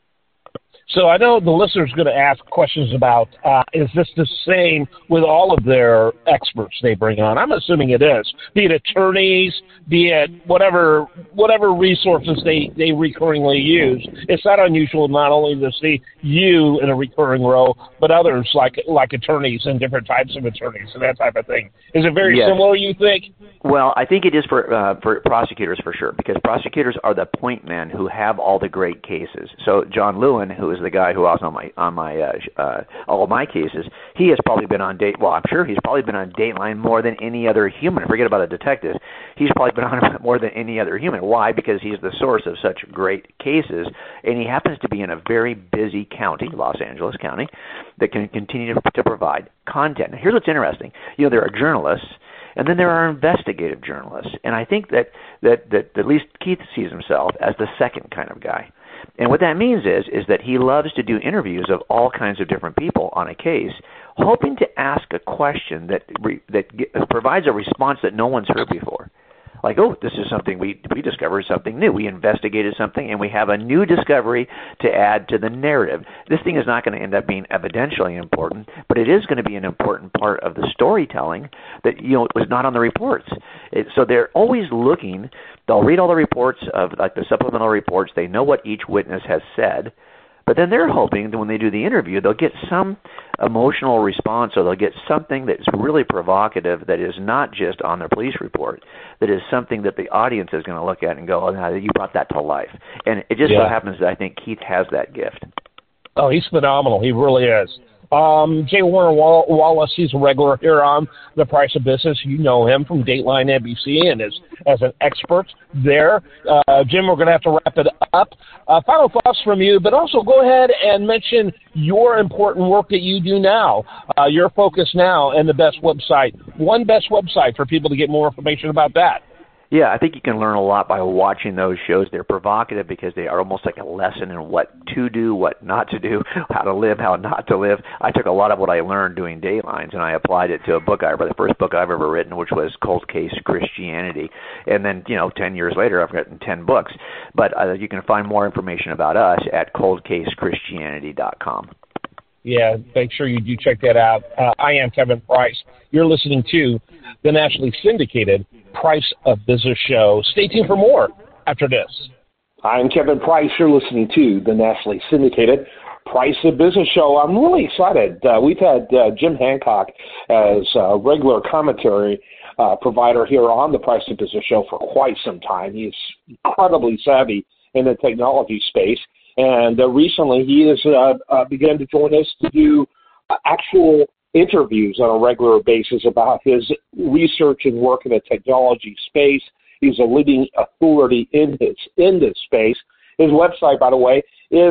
So I know the listeners are going to ask questions about, uh, is this the same with all of their experts they bring on? I'm assuming it is, be it attorneys, be it whatever whatever resources they, they recurringly use. It's not unusual not only to see you in a recurring role, but others like like attorneys and different types of attorneys and that type of thing. Is it very yes. similar, you think? Well, I think it is for uh, for prosecutors for sure, because prosecutors are the point men who have all the great cases. So John Lewin, who is the guy who was on my on my uh, uh, all of my cases, he has probably been on date. Well, I'm sure he's probably been on Dateline more than any other human. Forget about a detective. He's probably been on it more than any other human. Why? Because he's the source of such great cases, and he happens to be in a very busy county, Los Angeles County, that can continue to, to provide content. Now, here's what's interesting. You know, there are journalists. And then there are investigative journalists. And I think that, that, that at least Keith sees himself as the second kind of guy. And what that means is is that he loves to do interviews of all kinds of different people on a case, hoping to ask a question that re, that provides a response that no one's heard before. Like, oh, this is something we we discovered something new. We investigated something, and we have a new discovery to add to the narrative. This thing is not going to end up being evidentially important, but it is going to be an important part of the storytelling that, you know, was not on the reports. It, so they're always looking. They'll read all the reports of like the supplemental reports. They know what each witness has said. But then they're hoping that when they do the interview, they'll get some emotional response, or they'll get something that's really provocative that is not just on their police report, that is something that the audience is going to look at and go, oh, no, you brought that to life. And it just yeah. so happens that I think Keith has that gift. Oh, he's phenomenal. He really is. Um, J. Warner Wallace, he's a regular here on The Price of Business. You know him from Dateline N B C and as, as an expert there. Uh, Jim, we're going to have to wrap it up. Uh, final thoughts from you, but also go ahead and mention your important work that you do now, uh, your focus now, and the best website. One best website for people to get more information about that. Yeah, I think you can learn a lot by watching those shows. They're provocative because they are almost like a lesson in what to do, what not to do, how to live, how not to live. I took a lot of what I learned doing Datelines, and I applied it to a book I read, the first book I've ever written, which was Cold Case Christianity. And then, you know, ten years later, I've written ten books. But uh, you can find more information about us at cold case christianity dot com. Yeah, make sure you do check that out. Uh, I am Kevin Price. You're listening to the nationally syndicated Price of Business Show. Stay tuned for more after this. I'm Kevin Price. You're listening to the nationally syndicated Price of Business Show. I'm really excited. Uh, we've had uh, Jim Hancock as a regular commentary uh, provider here on the Price of Business Show for quite some time. He's incredibly savvy in the technology space. And uh, recently he has uh, uh, begun to join us to do uh, actual interviews on a regular basis about his research and work in the technology space. He's a leading authority in his in this space. His website, by the way, is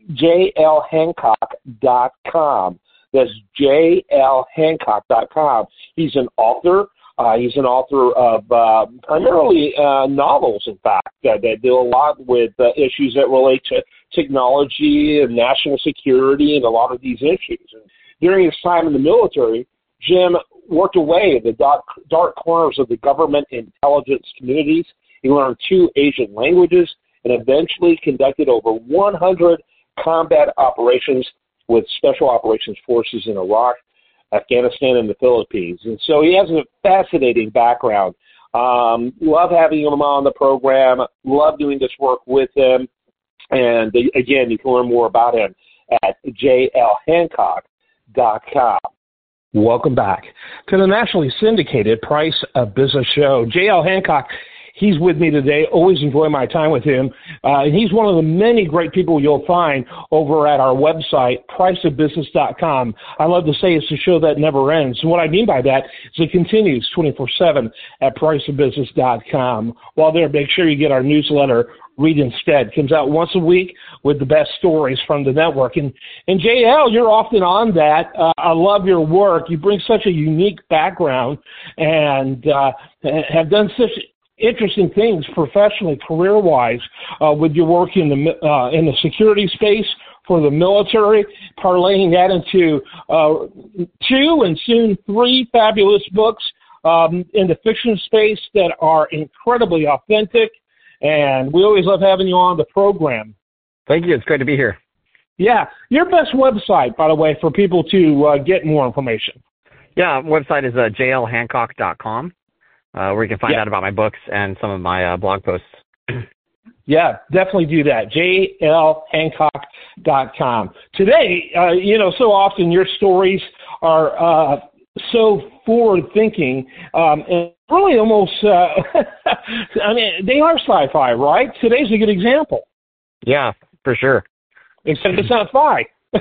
j l hancock dot com. That's j l hancock dot com. He's an author. Uh, he's an author of uh, primarily uh, novels, in fact, uh, that deal a lot with uh, issues that relate to technology and national security and a lot of these issues. And during his time in the military, Jim worked away in the dark, dark corners of the government intelligence communities. He learned two Asian languages and eventually conducted over one hundred combat operations with Special Operations Forces in Iraq, Afghanistan, and the Philippines. And so he has a fascinating background. Um, love having him on the program. Love doing this work with him. And again, you can learn more about him at j l hancock dot com. Welcome back to the nationally syndicated Price of Business Show. J L Hancock, he's with me today. Always enjoy my time with him. Uh, and he's one of the many great people you'll find over at our website, price of business dot com. I love to say it's a show that never ends. And what I mean by that is it continues twenty-four seven at price of business dot com. While there, make sure you get our newsletter, Read Instead. Comes out once a week with the best stories from the network. And, and J L, you're often on that. Uh, I love your work. You bring such a unique background and uh, have done such interesting things professionally, career-wise, uh, with your work in the uh, in the security space for the military, parlaying that into uh, two and soon three fabulous books um, in the fiction space that are incredibly authentic. And we always love having you on the program. Thank you. It's great to be here. Yeah. Your best website, by the way, for people to uh, get more information. Yeah, website is uh, j l hancock dot com, uh, where you can find yeah. out about my books and some of my uh, blog posts. Yeah, definitely do that. j l hancock dot com. Today, uh, you know, so often your stories are uh, so forward-thinking um, and really almost, uh, I mean, they are sci-fi, right? Today's a good example. Yeah, for sure. Except it's not fi.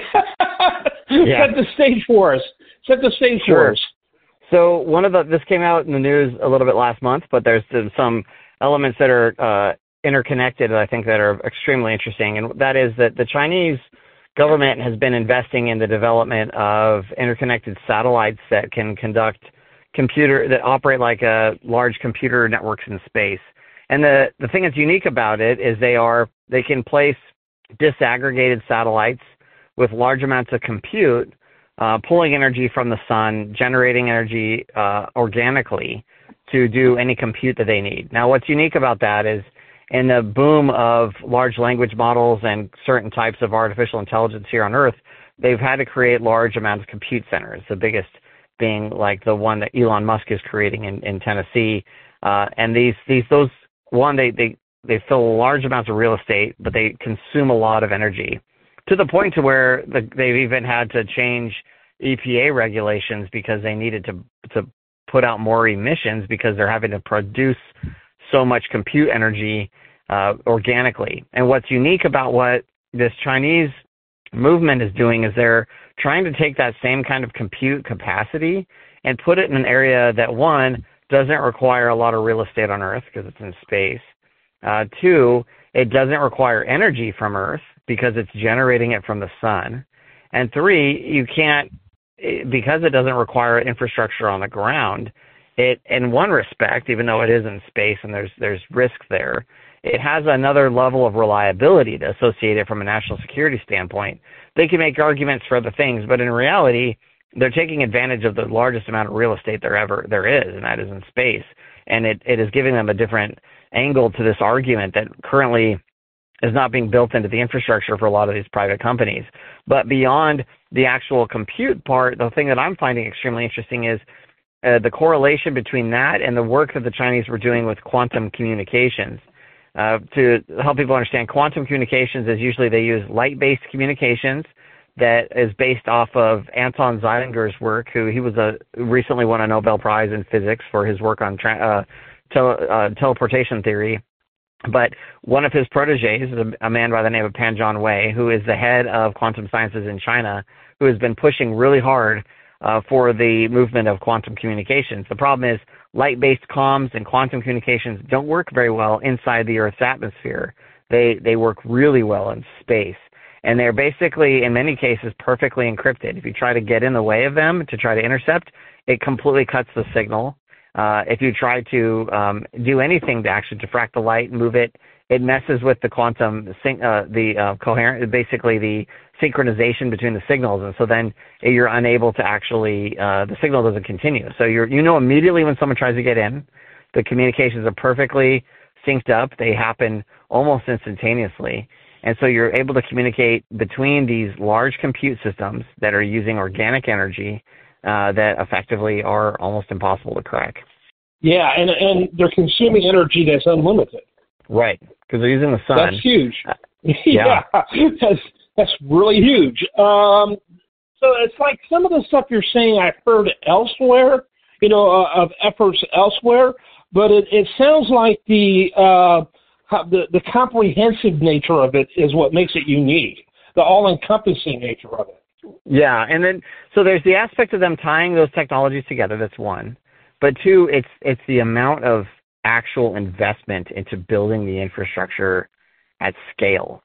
yeah. Set the stage for us. Set the stage sure. for us. So one of the, this came out in the news a little bit last month, but there's some elements that are uh, interconnected, I think, that are extremely interesting. And that is that the Chinese government has been investing in the development of interconnected satellites that can conduct computer, that operate like a large computer networks in space. And the, the thing that's unique about it is they are, they can place disaggregated satellites with large amounts of compute, uh, pulling energy from the sun, generating energy uh, organically to do any compute that they need. Now, what's unique about that is in the boom of large language models and certain types of artificial intelligence here on Earth, they've had to create large amounts of compute centers, the biggest being like the one that Elon Musk is creating in, in Tennessee. Uh, and these, these, those, one, they, they, they fill large amounts of real estate, but they consume a lot of energy to the point to where the, they've even had to change E P A regulations because they needed to, to put out more emissions because they're having to produce so much compute energy uh, organically. And what's unique about what this Chinese movement is doing is they're trying to take that same kind of compute capacity and put it in an area that, one, doesn't require a lot of real estate on Earth because it's in space. Uh, two, it doesn't require energy from Earth because it's generating it from the sun. And three, you can't, because it doesn't require infrastructure on the ground, it, in one respect, even though it is in space and there's there's risk there, it has another level of reliability to associate it from a national security standpoint. They can make arguments for other things, but in reality, they're taking advantage of the largest amount of real estate there ever there is, and that is in space. And it, it is giving them a different angle to this argument that currently is not being built into the infrastructure for a lot of these private companies. But beyond the actual compute part, the thing that I'm finding extremely interesting is Uh, the correlation between that and the work that the Chinese were doing with quantum communications. Uh, to help people understand, quantum communications is usually they use light-based communications that is based off of Anton Zeilinger's work, who he was a recently won a Nobel Prize in physics for his work on tra- uh, tele, uh, teleportation theory. But one of his proteges is a, a man by the name of Panjian Wei, who is the head of quantum sciences in China, who has been pushing really hard Uh, for the movement of quantum communications. The problem is light-based comms and quantum communications don't work very well inside the Earth's atmosphere. They they work really well in space. And they're basically, in many cases, perfectly encrypted. If you try to get in the way of them to try to intercept, it completely cuts the signal. Uh, if you try to um, do anything to actually diffract the light and move it, it messes with the quantum, uh, the uh, coherent, basically the synchronization between the signals, and so then you're unable to actually, uh, the signal doesn't continue. So you're, you know immediately when someone tries to get in, the communications are perfectly synced up. They happen almost instantaneously. And so you're able to communicate between these large compute systems that are using organic energy uh, that effectively are almost impossible to crack. Yeah, and, and they're consuming energy that's unlimited. Right, because they're using the sun. That's huge. Uh, yeah, yeah. that's, that's really huge. Um, so it's like some of the stuff you're saying I've heard elsewhere, you know, uh, of efforts elsewhere, but it, it sounds like the, uh, the the comprehensive nature of it is what makes it unique, the all-encompassing nature of it. Yeah, and then so there's the aspect of them tying those technologies together. That's one, but two, it's it's the amount of actual investment into building the infrastructure at scale.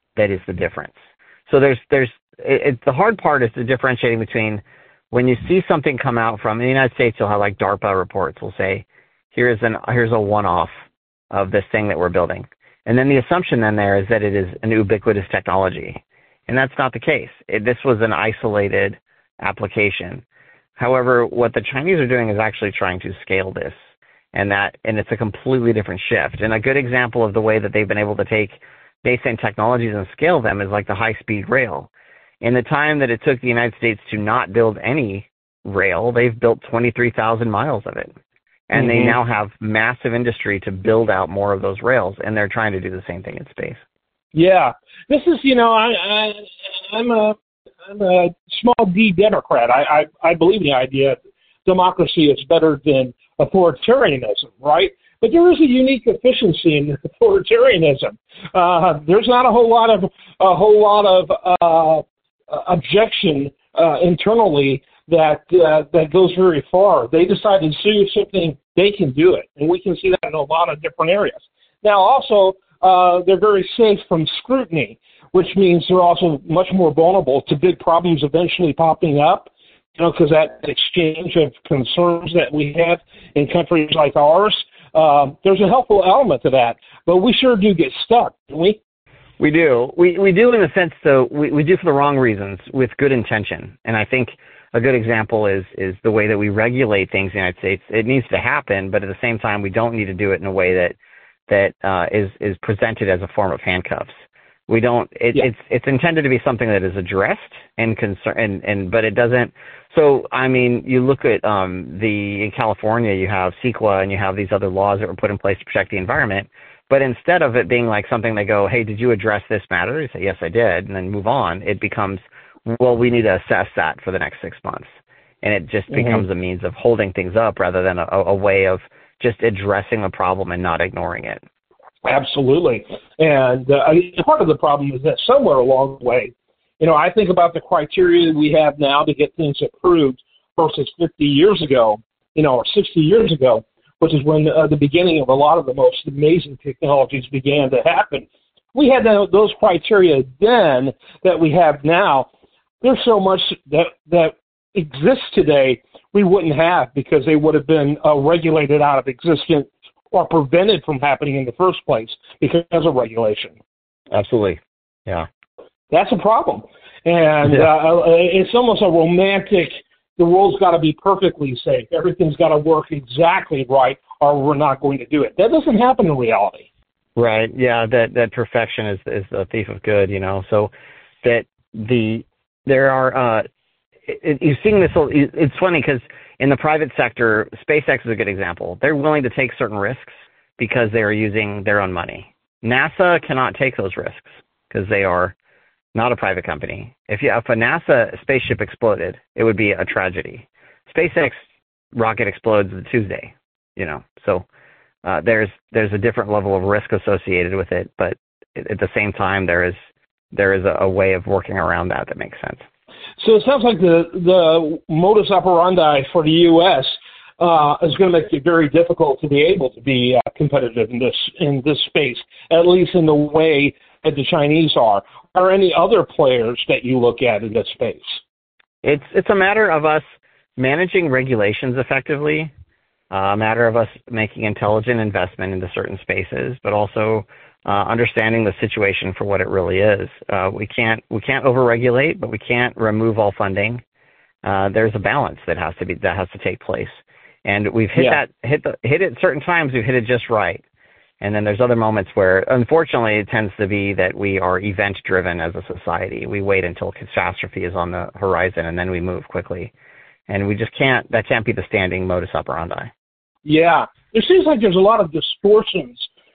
that is the difference. So there's there's it, it, the hard part is the differentiating between when you see something come out from in the United States, you'll have like DARPA reports will say, here's an here's a one-off of this thing that we're building. And then the assumption then there is that it is an ubiquitous technology. And that's not the case. It, this was an isolated application. However, what the Chinese are doing is actually trying to scale this. And that and it's a completely different shift. And a good example of the way that they've been able to take nascent technologies and scale them is like the high-speed rail. In the time that it took the United States to not build any rail, they've built twenty-three thousand miles of it. And mm-hmm. they now have massive industry to build out more of those rails, and they're trying to do the same thing in space. Yeah, this is, you know, I, I, I'm a I'm a small D Democrat. I, I, I believe in the idea that democracy is better than authoritarianism, right? But there is a unique efficiency in authoritarianism. Uh, there's not a whole lot of a whole lot of uh, objection uh, internally that uh, that goes very far. They decide to do something, they can do it, and we can see that in a lot of different areas. Now, also, uh, they're very safe from scrutiny, which means they're also much more vulnerable to big problems eventually popping up. You know, because that exchange of concerns that we have in countries like ours, uh, there's a helpful element to that. But we sure do get stuck, don't we? We do. We we do in a sense, though, we, we do for the wrong reasons with good intention. And I think a good example is is the way that we regulate things in the United States. It needs to happen, but at the same time, we don't need to do it in a way that that uh, is is presented as a form of handcuffs. We don't. It, yeah. It's it's intended to be something that is addressed and concern, and, and but it doesn't. So I mean, you look at um, the in California, you have CEQA and you have these other laws that were put in place to protect the environment. But instead of it being like something they go, hey, did you address this matter? You say, yes, I did, and then move on. It becomes, well, we need to assess that for the next six months, and it just mm-hmm. becomes a means of holding things up rather than a, a way of just addressing the problem and not ignoring it. Absolutely. And uh, part of the problem is that somewhere along the way, you know, I think about the criteria we have now to get things approved versus fifty years ago, you know, or sixty years ago, which is when uh, the beginning of a lot of the most amazing technologies began to happen. We had those criteria then that we have now. There's so much that, that exists today we wouldn't have because they would have been uh, regulated out of existence or prevented from happening in the first place because of regulation. Absolutely. Yeah. That's a problem. And yeah. uh, it's almost a romantic, the world's got to be perfectly safe. Everything's got to work exactly right or we're not going to do it. That doesn't happen in reality. Right. Yeah. That, that perfection is, is the thief of good, you know, so that the, there are, uh, it, you've seen this, it's funny because in the private sector, SpaceX is a good example. They're willing to take certain risks because they are using their own money. NASA cannot take those risks because they are not a private company. If you, if a NASA spaceship exploded, it would be a tragedy. SpaceX rocket explodes on Tuesday, you know. So uh, there's there's a different level of risk associated with it, but at the same time, there is there is a, a way of working around that that makes sense. So it sounds like the the modus operandi for the U S uh, is going to make it very difficult to be able to be uh, competitive in this in this space, at least in the way that the Chinese are. Are there any other players that you look at in this space? It's it's a matter of us managing regulations effectively, uh, a matter of us making intelligent investment into certain spaces, but also Uh, understanding the situation for what it really is. Uh, we can't we can't overregulate, but we can't remove all funding. Uh, there's a balance that has to be that has to take place, and we've hit yeah. that hit the hit it certain times. We've hit it just right, and then there's other moments where, unfortunately, it tends to be that we are event driven as a society. We wait until catastrophe is on the horizon, and then we move quickly, and we just can't. That can't be the standing modus operandi. Yeah, it seems like there's a lot of distortions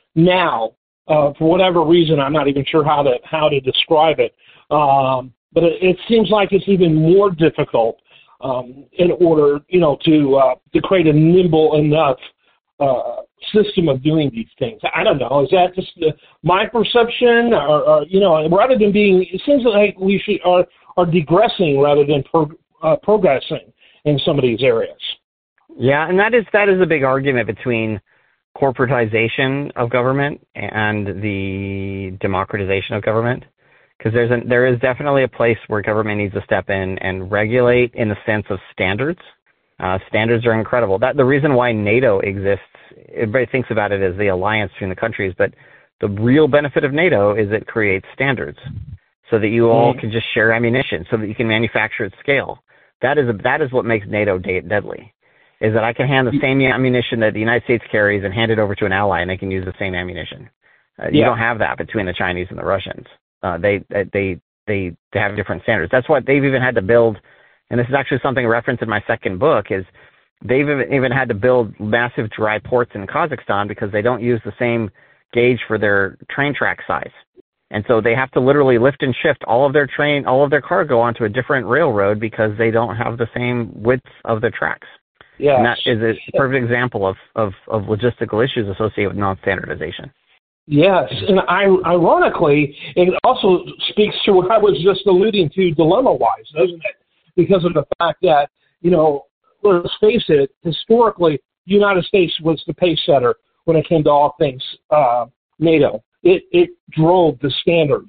now. Uh, for whatever reason, I'm not even sure how to how to describe it. Um, but it, it seems like it's even more difficult um, in order, you know, to uh, to create a nimble enough uh, system of doing these things. I don't know. Is that just uh, my perception, or, or you know, rather than being, it seems like we should are are digressing rather than pro, uh, progressing in some of these areas. Yeah, and that is that is a big argument between corporatization of government and the democratization of government. because there's a, there is definitely a place where government needs to step in and regulate in the sense of standards. Uh, standards are incredible. That the reason why NATO exists, everybody thinks about it as the alliance between the countries, but the real benefit of NATO is it creates standards so that you all mm. can just share ammunition, so that you can manufacture at scale. That is a, that is what makes NATO de- deadly, is that I can hand the same ammunition that the United States carries and hand it over to an ally, and they can use the same ammunition. Uh, you yeah. don't have that between the Chinese and the Russians. Uh, they they they they have different standards. That's what they've even had to build. And this is actually something referenced in my second book, is they've even had to build massive dry ports in Kazakhstan because they don't use the same gauge for their train track size. And so they have to literally lift and shift all of their train, all of their cargo onto a different railroad because they don't have the same width of the tracks. Yes. And that is a perfect example of, of, of logistical issues associated with non-standardization. Yes, and I, ironically, it also speaks to what I was just alluding to dilemma-wise, doesn't it? Because of the fact that, you know, let's face it, historically, the United States was the pace setter when it came to all things uh, NATO. It, it drove the standards.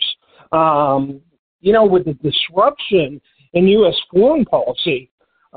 Um, you know, with the disruption in U S foreign policy,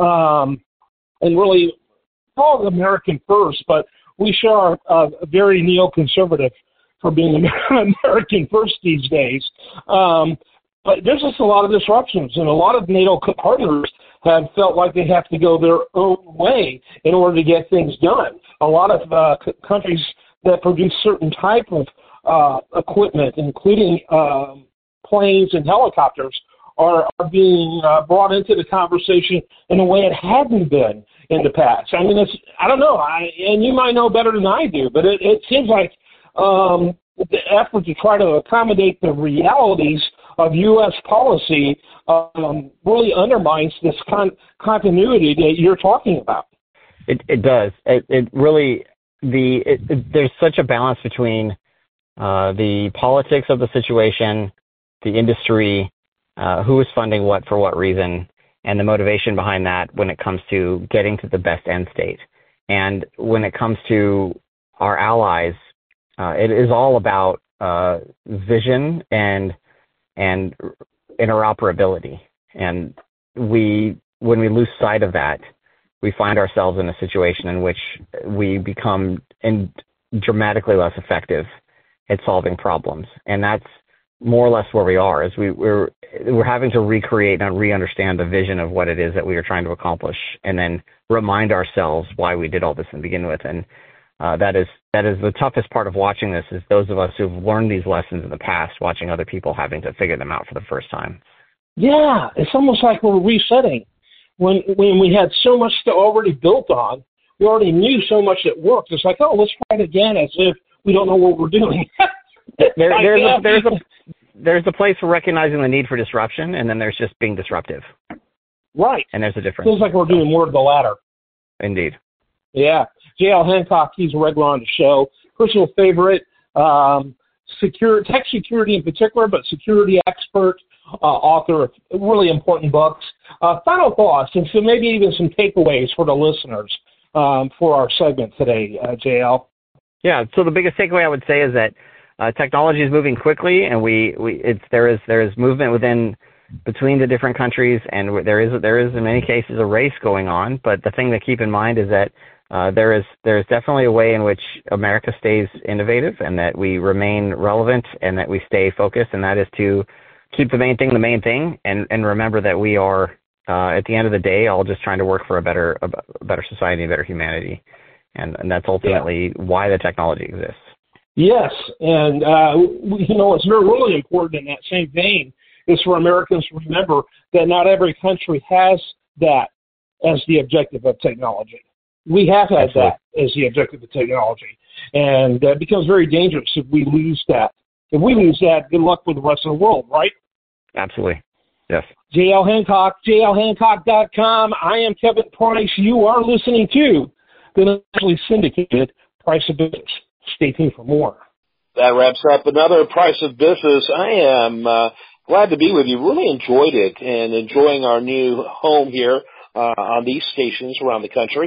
um, and really call it American first, but we sure are uh, very neoconservative for being American first these days. Um, but there's just a lot of disruptions, and a lot of NATO partners have felt like they have to go their own way in order to get things done. A lot of uh, c- countries that produce certain type of uh, equipment, including um, planes and helicopters, are, are being uh, brought into the conversation in a way it hadn't been in the past. I mean, it's, I don't know, I, and you might know better than I do, but it, it seems like um, the effort to try to accommodate the realities of U S policy um, really undermines this con- continuity that you're talking about. It, it does. It, it really, the it, it, there's such a balance between uh, the politics of the situation, the industry, uh, who is funding what for what reason, and the motivation behind that when it comes to getting to the best end state. And when it comes to our allies, uh, it is all about uh, vision and and interoperability. And we, when we lose sight of that, we find ourselves in a situation in which we become in dramatically less effective at solving problems. And that's more or less where we are, is we, we're, we're having to recreate and re-understand the vision of what it is that we are trying to accomplish, and then remind ourselves why we did all this to begin with. And uh, that is that is the toughest part of watching this, is those of us who've learned these lessons in the past, watching other people having to figure them out for the first time. Yeah, it's almost like we're resetting. When when we had so much already built on, we already knew so much that worked. It's like, oh, let's try it again, as if we don't know what we're doing. there, there's, a, there's, a, there's a place for recognizing the need for disruption, and then there's just being disruptive. Right. And there's a difference. Feels like we're doing more of the latter. Indeed. Yeah. J L Hancock, he's a regular on the show. Personal favorite, um, secure, tech security in particular, but security expert, uh, author of really important books. Uh, final thoughts, and so maybe even some takeaways for the listeners um, for our segment today, uh, J L. Yeah, so the biggest takeaway I would say is that uh, technology is moving quickly, and we, we it's there is there is movement within between the different countries, and there is there is in many cases a race going on. But the thing to keep in mind is that uh, there is there is definitely a way in which America stays innovative, and that we remain relevant, and that we stay focused, and that is to keep the main thing the main thing, and, and remember that we are uh, at the end of the day all just trying to work for a better a better society, a better humanity, and and that's ultimately yeah. why the technology exists. Yes, and uh, you know what's very really important in that same vein is for Americans to remember that not every country has that as the objective of technology. We have had Absolutely. that as the objective of technology, and uh, it becomes very dangerous if we lose that. If we lose that, good luck with the rest of the world, right? Absolutely. Yes. J L Hancock, J L Hancock dot com. I am Kevin Price. You are listening to the nationally syndicated Price of Business. Stay tuned for more. That wraps up another Price of Business. I am uh, glad to be with you. Really enjoyed it, and enjoying our new home here uh, on these stations around the country.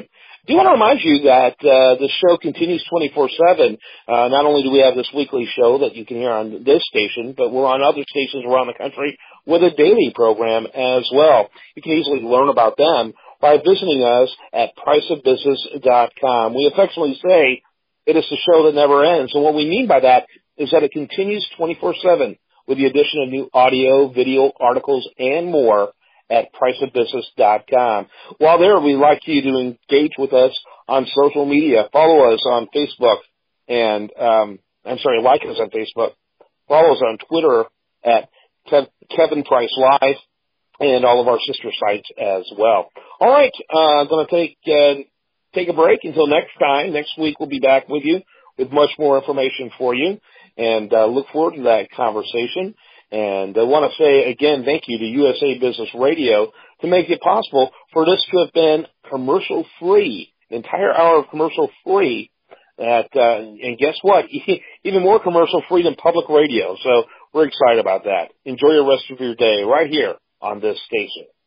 do want to remind you that uh, the show continues twenty-four seven. Uh, not only do we have this weekly show that you can hear on this station, but we're on other stations around the country with a daily program as well. You can easily learn about them by visiting us at price of business dot com. We affectionately say it is the show that never ends. And what we mean by that is that it continues twenty-four seven with the addition of new audio, video, articles, and more at price of business dot com. While there, we'd like you to engage with us on social media. Follow us on Facebook and, um, I'm sorry, like us on Facebook. Follow us on Twitter at Kev- Kevin Price Live and all of our sister sites as well. All right, uh, I'm going to take, uh, take a break until next time. Next week we'll be back with you with much more information for you, and uh, look forward to that conversation. And I want to say again, thank you to U S A Business Radio to make it possible for this to have been commercial free, an entire hour of commercial free. At, uh, and guess what? Even more commercial free than public radio. So we're excited about that. Enjoy the rest of your day right here on this station.